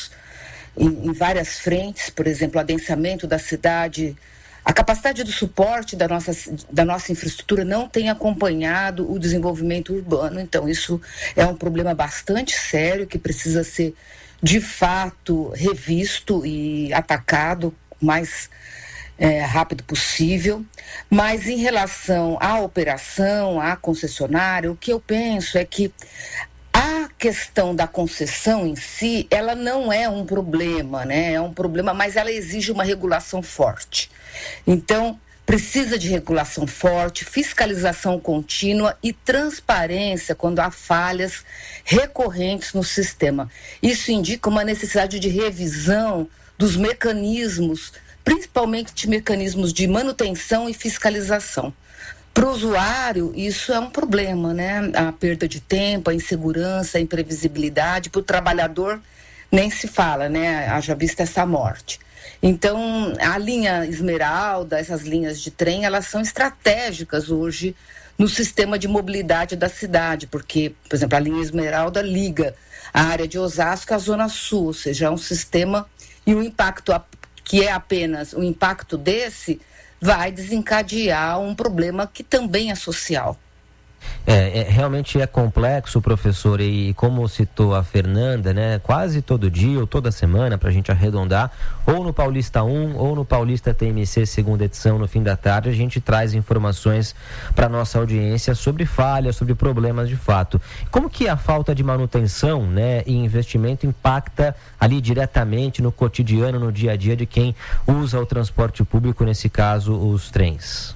várias frentes, por exemplo, o adensamento da cidade, a capacidade do suporte da nossa infraestrutura não tem acompanhado o desenvolvimento urbano, então isso é um problema bastante sério que precisa ser de fato revisto e atacado mais rápido possível. Mas em relação à operação, à concessionária, o que eu penso é que a questão da concessão em si, ela não é um problema, né? É um problema, mas ela exige uma regulação forte. Então, precisa de regulação forte, fiscalização contínua e transparência quando há falhas recorrentes no sistema. Isso indica uma necessidade de revisão dos mecanismos, principalmente mecanismos de manutenção e fiscalização. Para o usuário, isso é um problema, né? A perda de tempo, a insegurança, a imprevisibilidade. Para o trabalhador, nem se fala, né? Haja vista essa morte. Então, a linha Esmeralda, essas linhas de trem, elas são estratégicas hoje no sistema de mobilidade da cidade, porque, por exemplo, a linha Esmeralda liga a área de Osasco à Zona Sul, ou seja, é um sistema e o impacto que é apenas o impacto desse, vai desencadear um problema que também é social. Realmente é complexo, professor, e como citou a Fernanda, né, quase todo dia ou toda semana, para a gente arredondar, ou no Paulista 1 ou no Paulista TMC segunda edição, no fim da tarde, a gente traz informações para nossa audiência sobre falhas, sobre problemas de fato. Como que a falta de manutenção, né, e investimento impacta ali diretamente no cotidiano, no dia a dia de quem usa o transporte público, nesse caso os trens?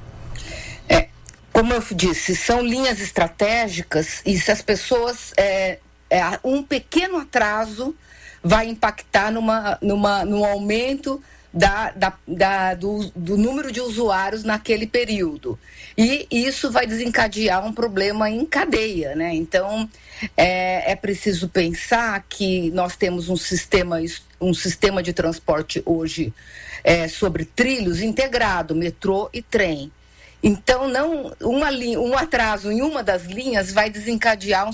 Como eu disse, são linhas estratégicas e se as pessoas, um pequeno atraso vai impactar num aumento do número de usuários naquele período. E isso vai desencadear um problema em cadeia, né? Então, é preciso pensar que nós temos um sistema de transporte hoje sobre trilhos integrado, metrô e trem. Então, um atraso em uma das linhas vai desencadear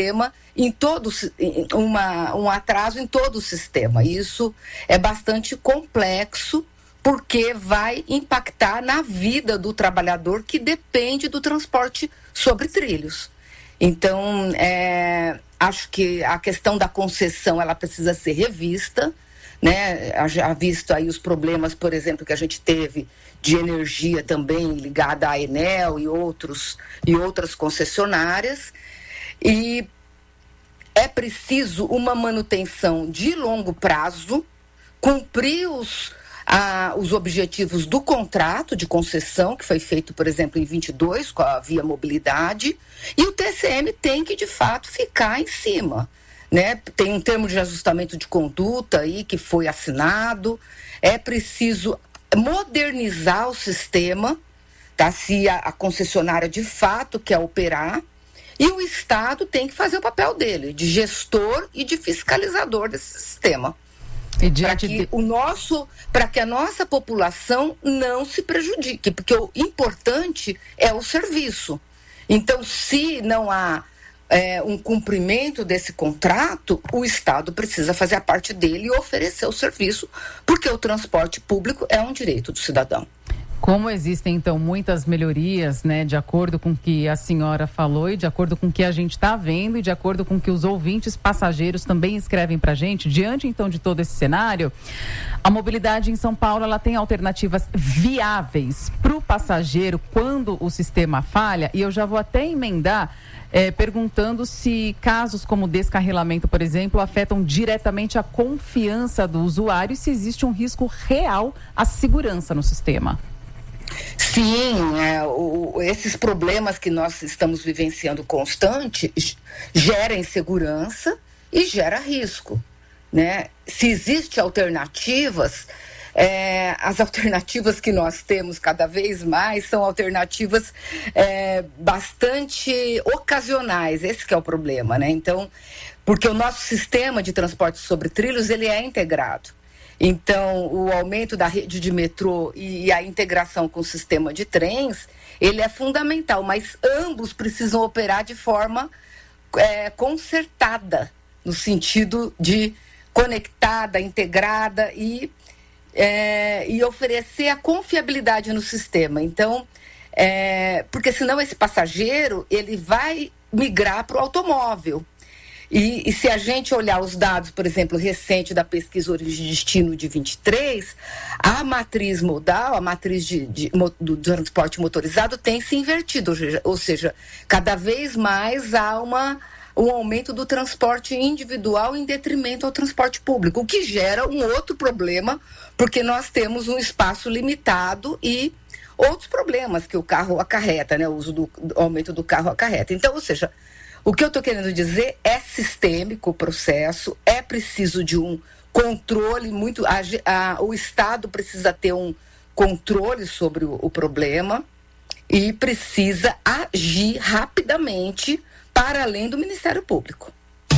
um atraso em todo o sistema. Isso é bastante complexo, porque vai impactar na vida do trabalhador que depende do transporte sobre trilhos. Então, acho que a questão da concessão ela precisa ser revista, né? Já visto aí os problemas, por exemplo, que a gente teve de energia também ligada à Enel e outras concessionárias. E é preciso uma manutenção de longo prazo, cumprir os objetivos do contrato de concessão, que foi feito, por exemplo, em 22, com a Via Mobilidade, e o TCM tem que, de fato, ficar em cima, né? Tem um termo de ajustamento de conduta aí que foi assinado, é preciso modernizar o sistema, tá? Se a concessionária, de fato, quer operar, e o Estado tem que fazer o papel dele, de gestor e de fiscalizador desse sistema. Para que a nossa população não se prejudique, porque o importante é o serviço. Então, se não há um cumprimento desse contrato, o Estado precisa fazer a parte dele e oferecer o serviço, porque o transporte público é um direito do cidadão. Como existem, então, muitas melhorias, né, de acordo com o que a senhora falou e de acordo com o que a gente está vendo e de acordo com o que os ouvintes passageiros também escrevem para a gente, diante, então, de todo esse cenário, a mobilidade em São Paulo, ela tem alternativas viáveis para o passageiro quando o sistema falha, e eu já vou até emendar perguntando se casos como descarrilamento, por exemplo, afetam diretamente a confiança do usuário e se existe um risco real à segurança no sistema. Sim, esses problemas que nós estamos vivenciando constantes geram insegurança e gera risco, né? Se existem alternativas, as alternativas que nós temos cada vez mais são alternativas bastante ocasionais, esse que é o problema, né? Então, porque o nosso sistema de transporte sobre trilhos, ele é integrado. Então, o aumento da rede de metrô e a integração com o sistema de trens, ele é fundamental, mas ambos precisam operar de forma concertada, no sentido de conectada, integrada e oferecer a confiabilidade no sistema. Então, porque senão esse passageiro, ele vai migrar para o automóvel. E se a gente olhar os dados, por exemplo, recente da pesquisa Origem e Destino de 23, a matriz modal, a matriz do transporte motorizado tem se invertido, ou seja, cada vez mais há um aumento do transporte individual em detrimento ao transporte público, o que gera um outro problema, porque nós temos um espaço limitado e outros problemas que o carro acarreta, né? O aumento do carro acarreta. Então, ou seja, o que eu estou querendo dizer é sistêmico o processo, é preciso de um controle o Estado precisa ter um controle sobre o problema e precisa agir rapidamente para além do Ministério Público.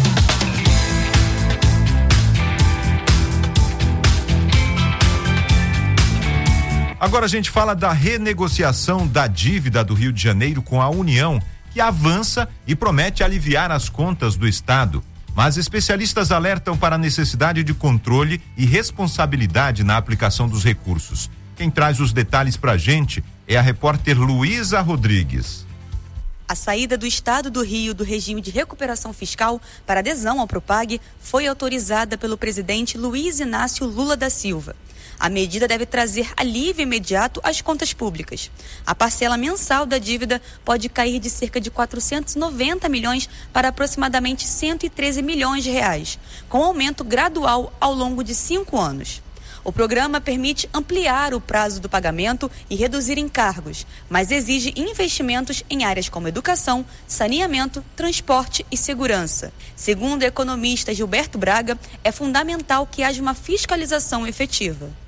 Agora a gente fala da renegociação da dívida do Rio de Janeiro com a União, que avança e promete aliviar as contas do Estado. Mas especialistas alertam para a necessidade de controle e responsabilidade na aplicação dos recursos. Quem traz os detalhes para a gente é a repórter Luísa Rodrigues. A saída do Estado do Rio do regime de recuperação fiscal para adesão ao Propag foi autorizada pelo presidente Luiz Inácio Lula da Silva. A medida deve trazer alívio imediato às contas públicas. A parcela mensal da dívida pode cair de cerca de 490 milhões para aproximadamente 113 milhões de reais, com aumento gradual ao longo de 5 anos. O programa permite ampliar o prazo do pagamento e reduzir encargos, mas exige investimentos em áreas como educação, saneamento, transporte e segurança. Segundo o economista Gilberto Braga, é fundamental que haja uma fiscalização efetiva.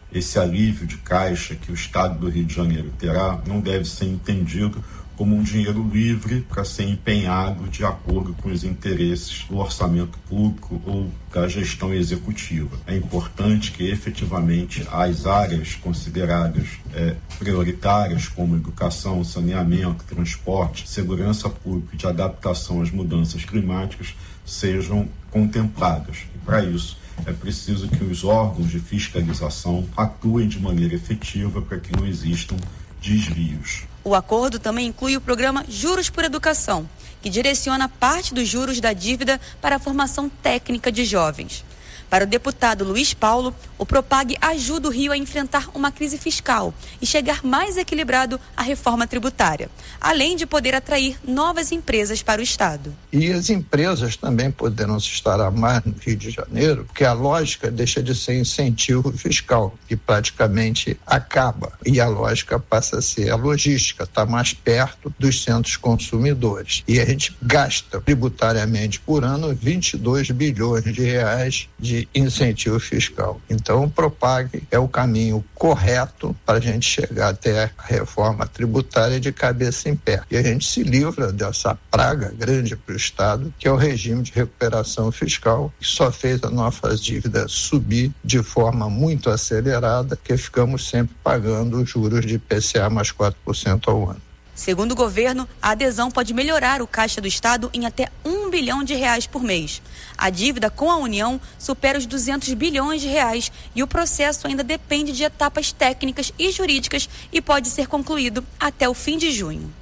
esse alívio de caixa que o Estado do Rio de Janeiro terá não deve ser entendido como um dinheiro livre para ser empenhado de acordo com os interesses do orçamento público ou da gestão executiva. É importante que, efetivamente, as áreas consideradas prioritárias, como educação, saneamento, transporte, segurança pública e de adaptação às mudanças climáticas, sejam contempladas. E, para isso, é preciso que os órgãos de fiscalização atuem de maneira efetiva para que não existam desvios. O acordo também inclui o programa Juros por Educação, que direciona parte dos juros da dívida para a formação técnica de jovens. Para o deputado Luiz Paulo, o Propag ajuda o Rio a enfrentar uma crise fiscal e chegar mais equilibrado à reforma tributária, além de poder atrair novas empresas para o Estado. E as empresas também poderão se instalar mais no Rio de Janeiro, porque a lógica deixa de ser incentivo fiscal, que praticamente acaba, e a lógica passa a ser a logística, está mais perto dos centros consumidores. E a gente gasta tributariamente por ano 22 bilhões de reais de incentivo fiscal. Então, o Propag é o caminho correto para a gente chegar até a reforma tributária de cabeça em pé. E a gente se livra dessa praga grande para o Estado, que é o regime de recuperação fiscal, que só fez a nossa dívida subir de forma muito acelerada, que ficamos sempre pagando juros de IPCA mais 4% ao ano. Segundo o governo, a adesão pode melhorar o caixa do Estado em até R$1 bilhão por mês. A dívida com a União supera os 200 bilhões de reais e o processo ainda depende de etapas técnicas e jurídicas e pode ser concluído até o fim de junho.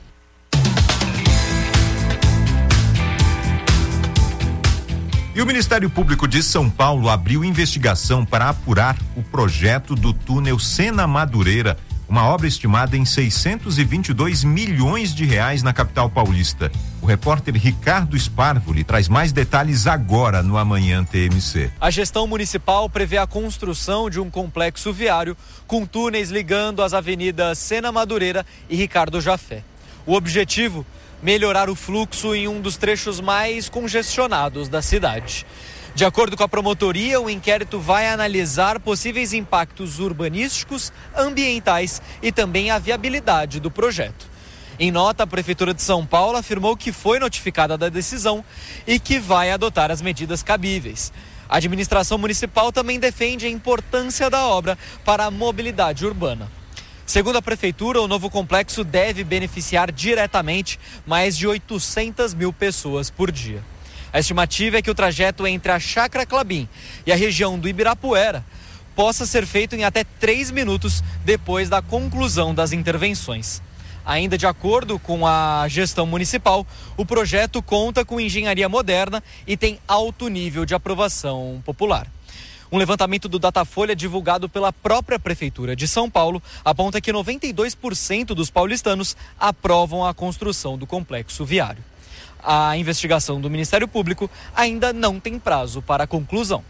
E o Ministério Público de São Paulo abriu investigação para apurar o projeto do túnel Sena Madureira, uma obra estimada em 622 milhões de reais na capital paulista. O repórter Ricardo Sparvoli traz mais detalhes agora no Amanhã TMC. A gestão municipal prevê a construção de um complexo viário com túneis ligando as avenidas Sena Madureira e Ricardo Jafé. O objetivo? Melhorar o fluxo em um dos trechos mais congestionados da cidade. De acordo com a promotoria, o inquérito vai analisar possíveis impactos urbanísticos, ambientais e também a viabilidade do projeto. Em nota, a Prefeitura de São Paulo afirmou que foi notificada da decisão e que vai adotar as medidas cabíveis. A administração municipal também defende a importância da obra para a mobilidade urbana. Segundo a Prefeitura, o novo complexo deve beneficiar diretamente mais de 800 mil pessoas por dia. A estimativa é que o trajeto entre a Chácara Clabim e a região do Ibirapuera possa ser feito em até 3 minutos depois da conclusão das intervenções. Ainda de acordo com a gestão municipal, o projeto conta com engenharia moderna e tem alto nível de aprovação popular. Um levantamento do Datafolha divulgado pela própria Prefeitura de São Paulo aponta que 92% dos paulistanos aprovam a construção do complexo viário. A investigação do Ministério Público ainda não tem prazo para a conclusão.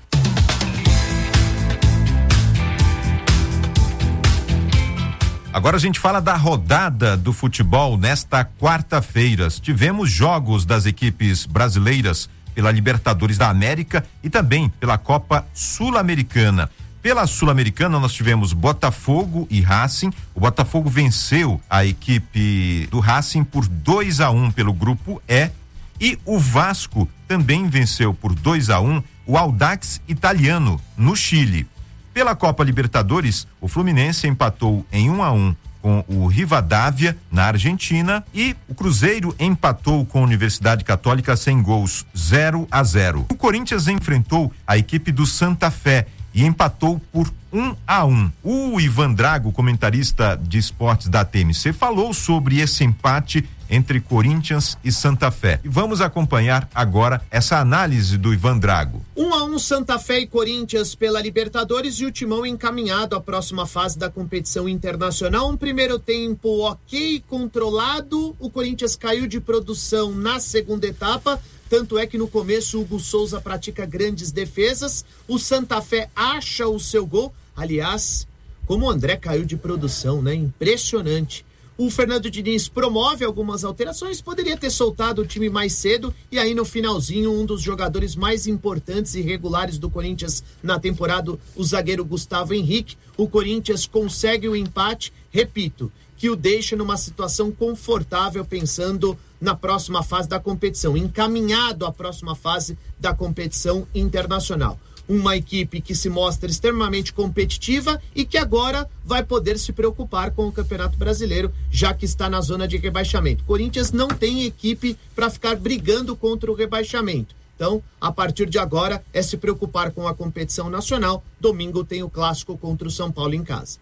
Agora a gente fala da rodada do futebol nesta quarta-feira. Tivemos jogos das equipes brasileiras pela Libertadores da América e também pela Copa Sul-Americana. Pela Sul-Americana nós tivemos Botafogo e Racing. O Botafogo venceu a equipe do Racing por 2-1 pelo grupo E. E o Vasco também venceu por 2-1 o Audax Italiano no Chile. Pela Copa Libertadores, o Fluminense empatou em 1-1 com o Rivadavia na Argentina e o Cruzeiro empatou com a Universidade Católica sem gols 0-0. O Corinthians enfrentou a equipe do Santa Fé e empatou por 1-1. O Ivan Drago, comentarista de esportes da TMC, falou sobre esse empate entre Corinthians e Santa Fé. E vamos acompanhar agora essa análise do Ivan Drago. 1-1 Santa Fé e Corinthians pela Libertadores e o Timão encaminhado à próxima fase da competição internacional. Um primeiro tempo ok, controlado. O Corinthians caiu de produção na segunda etapa. Tanto é que no começo o Hugo Souza pratica grandes defesas. O Santa Fé acha o seu gol. Aliás, como o André caiu de produção, né? Impressionante. O Fernando Diniz promove algumas alterações, poderia ter soltado o time mais cedo e aí no finalzinho um dos jogadores mais importantes e regulares do Corinthians na temporada, o zagueiro Gustavo Henrique. O Corinthians consegue o empate, repito, que o deixa numa situação confortável pensando na próxima fase da competição, encaminhado à próxima fase da competição internacional. Uma equipe que se mostra extremamente competitiva e que agora vai poder se preocupar com o Campeonato Brasileiro, já que está na zona de rebaixamento. Corinthians não tem equipe para ficar brigando contra o rebaixamento. Então, a partir de agora, é se preocupar com a competição nacional. Domingo tem o clássico contra o São Paulo em casa.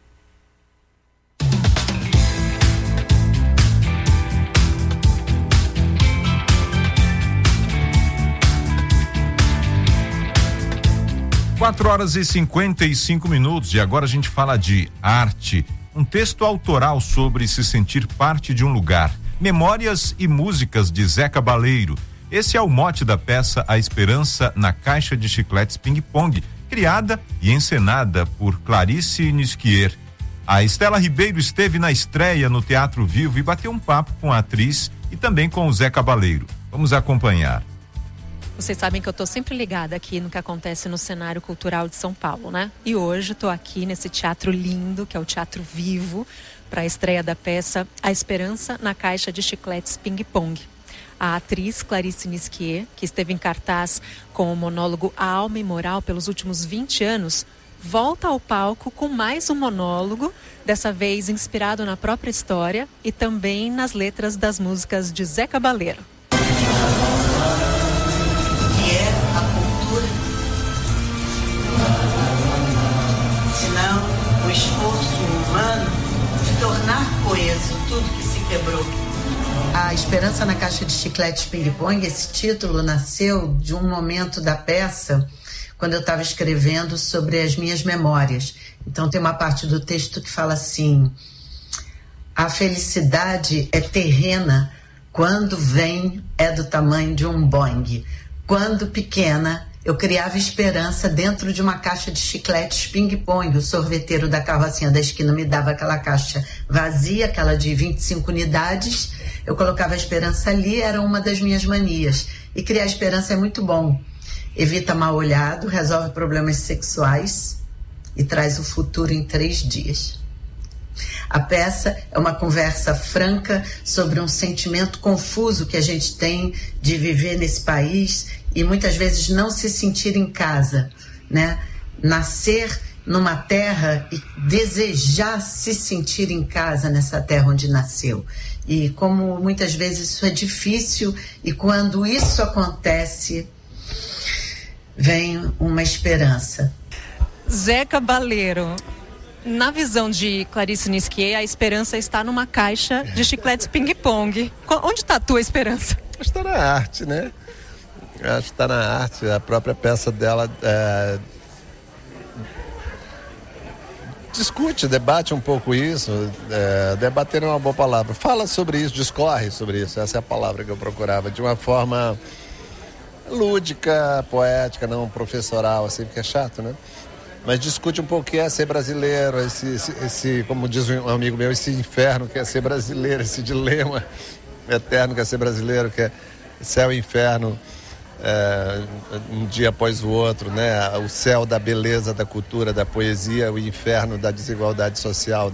Quatro horas e 55 minutos e agora a gente fala de arte. Um texto autoral sobre se sentir parte de um lugar. Memórias e músicas de Zé Cabaleiro. Esse é o mote da peça A Esperança na Caixa de Chicletes Ping Pong, criada e encenada por Clarice Nisquier. A Estela Ribeiro esteve na estreia no Teatro Vivo e bateu um papo com a atriz e também com o Zé Cabaleiro. Vamos acompanhar. Vocês sabem que eu estou sempre ligada aqui no que acontece no cenário cultural de São Paulo, né? E hoje estou aqui nesse teatro lindo, que é o Teatro Vivo, para a estreia da peça A Esperança na Caixa de Chicletes Ping Pong. A atriz Clarice Nisquier, que esteve em cartaz com o monólogo A Alma Imoral pelos últimos 20 anos, volta ao palco com mais um monólogo, dessa vez inspirado na própria história e também nas letras das músicas de Zé Cabaleiro. A cultura, senão o esforço humano de tornar coeso tudo que se quebrou. A Esperança na Caixa de Chicletes Ping Pong, esse título nasceu de um momento da peça, quando eu estava escrevendo sobre as minhas memórias. Então tem uma parte do texto que fala assim: a felicidade é terrena, quando vem é do tamanho de um boing. Quando pequena, eu criava esperança dentro de uma caixa de chicletes ping-pong. O sorveteiro da carrocinha da esquina me dava aquela caixa vazia, aquela de 25 unidades. Eu colocava a esperança ali, era uma das minhas manias. E criar esperança é muito bom. Evita mal-olhado, resolve problemas sexuais e traz o futuro em 3 dias. A peça é uma conversa franca sobre um sentimento confuso que a gente tem de viver nesse país e muitas vezes não se sentir em casa, né? Nascer numa terra e desejar se sentir em casa nessa terra onde nasceu. E como muitas vezes isso é difícil e quando isso acontece, vem uma esperança. Zé Cabaleiro. Na visão de Clarice Nisquier, a esperança está numa caixa de chicletes ping-pong. Onde está a tua esperança? Está na arte, né? Acho que está na arte. A própria peça dela discute, debate um pouco isso. Debater é uma boa palavra. Fala sobre isso, discorre sobre isso. Essa é a palavra que eu procurava. De uma forma lúdica, poética, não professoral, assim, porque é chato, né? Mas discute um pouco o que é ser brasileiro, esse, como diz um amigo meu, esse inferno que é ser brasileiro, esse dilema eterno que é ser brasileiro, que é céu e inferno, um dia após o outro, né? O céu da beleza, da cultura, da poesia, o inferno da desigualdade social,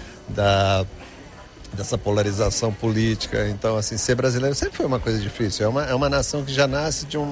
dessa polarização política. Então, assim, ser brasileiro sempre foi uma coisa difícil. É uma nação que já nasce de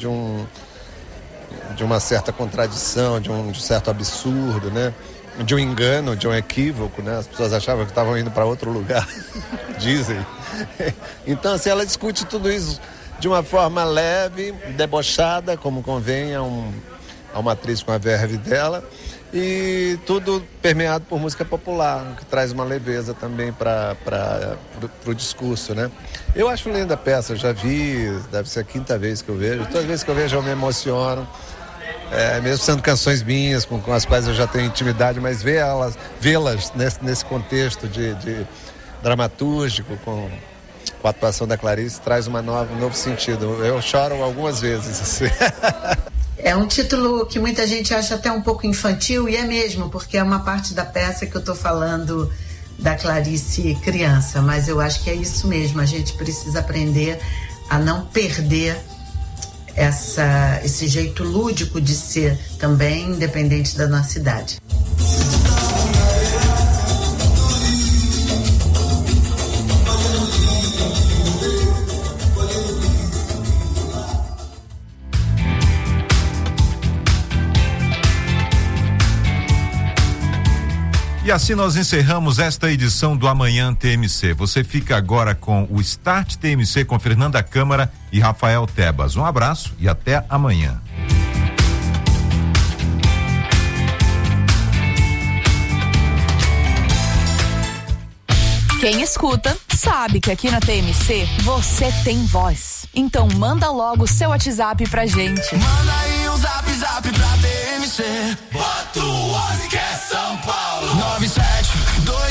uma certa contradição, de um certo absurdo, né? De um engano, de um equívoco, né? As pessoas achavam que estavam indo para outro lugar, dizem. Então, assim, ela discute tudo isso de uma forma leve, debochada, como convém a uma atriz com a verve dela, e tudo permeado por música popular, que traz uma leveza também para o discurso, né? Eu acho linda a peça, eu já vi, deve ser a 5ª vez que eu vejo. Toda vez que eu vejo eu me emociono, mesmo sendo canções minhas, com as quais eu já tenho intimidade, mas vê-las nesse contexto de dramatúrgico, com a atuação da Clarice, traz um novo sentido. Eu choro algumas vezes, assim. É um título que muita gente acha até um pouco infantil, e é mesmo, porque é uma parte da peça que eu estou falando da Clarice criança, mas eu acho que é isso mesmo, a gente precisa aprender a não perder esse jeito lúdico de ser também, independente da nossa idade. E assim nós encerramos esta edição do Amanhã TMC. Você fica agora com o Start TMC com Fernanda Câmara e Rafael Tebas. Um abraço e até amanhã. Quem escuta sabe que aqui na TMC você tem voz. Então manda logo seu WhatsApp pra gente. Manda aí um zap pra TMC. Bota o 11 que é São Paulo. 97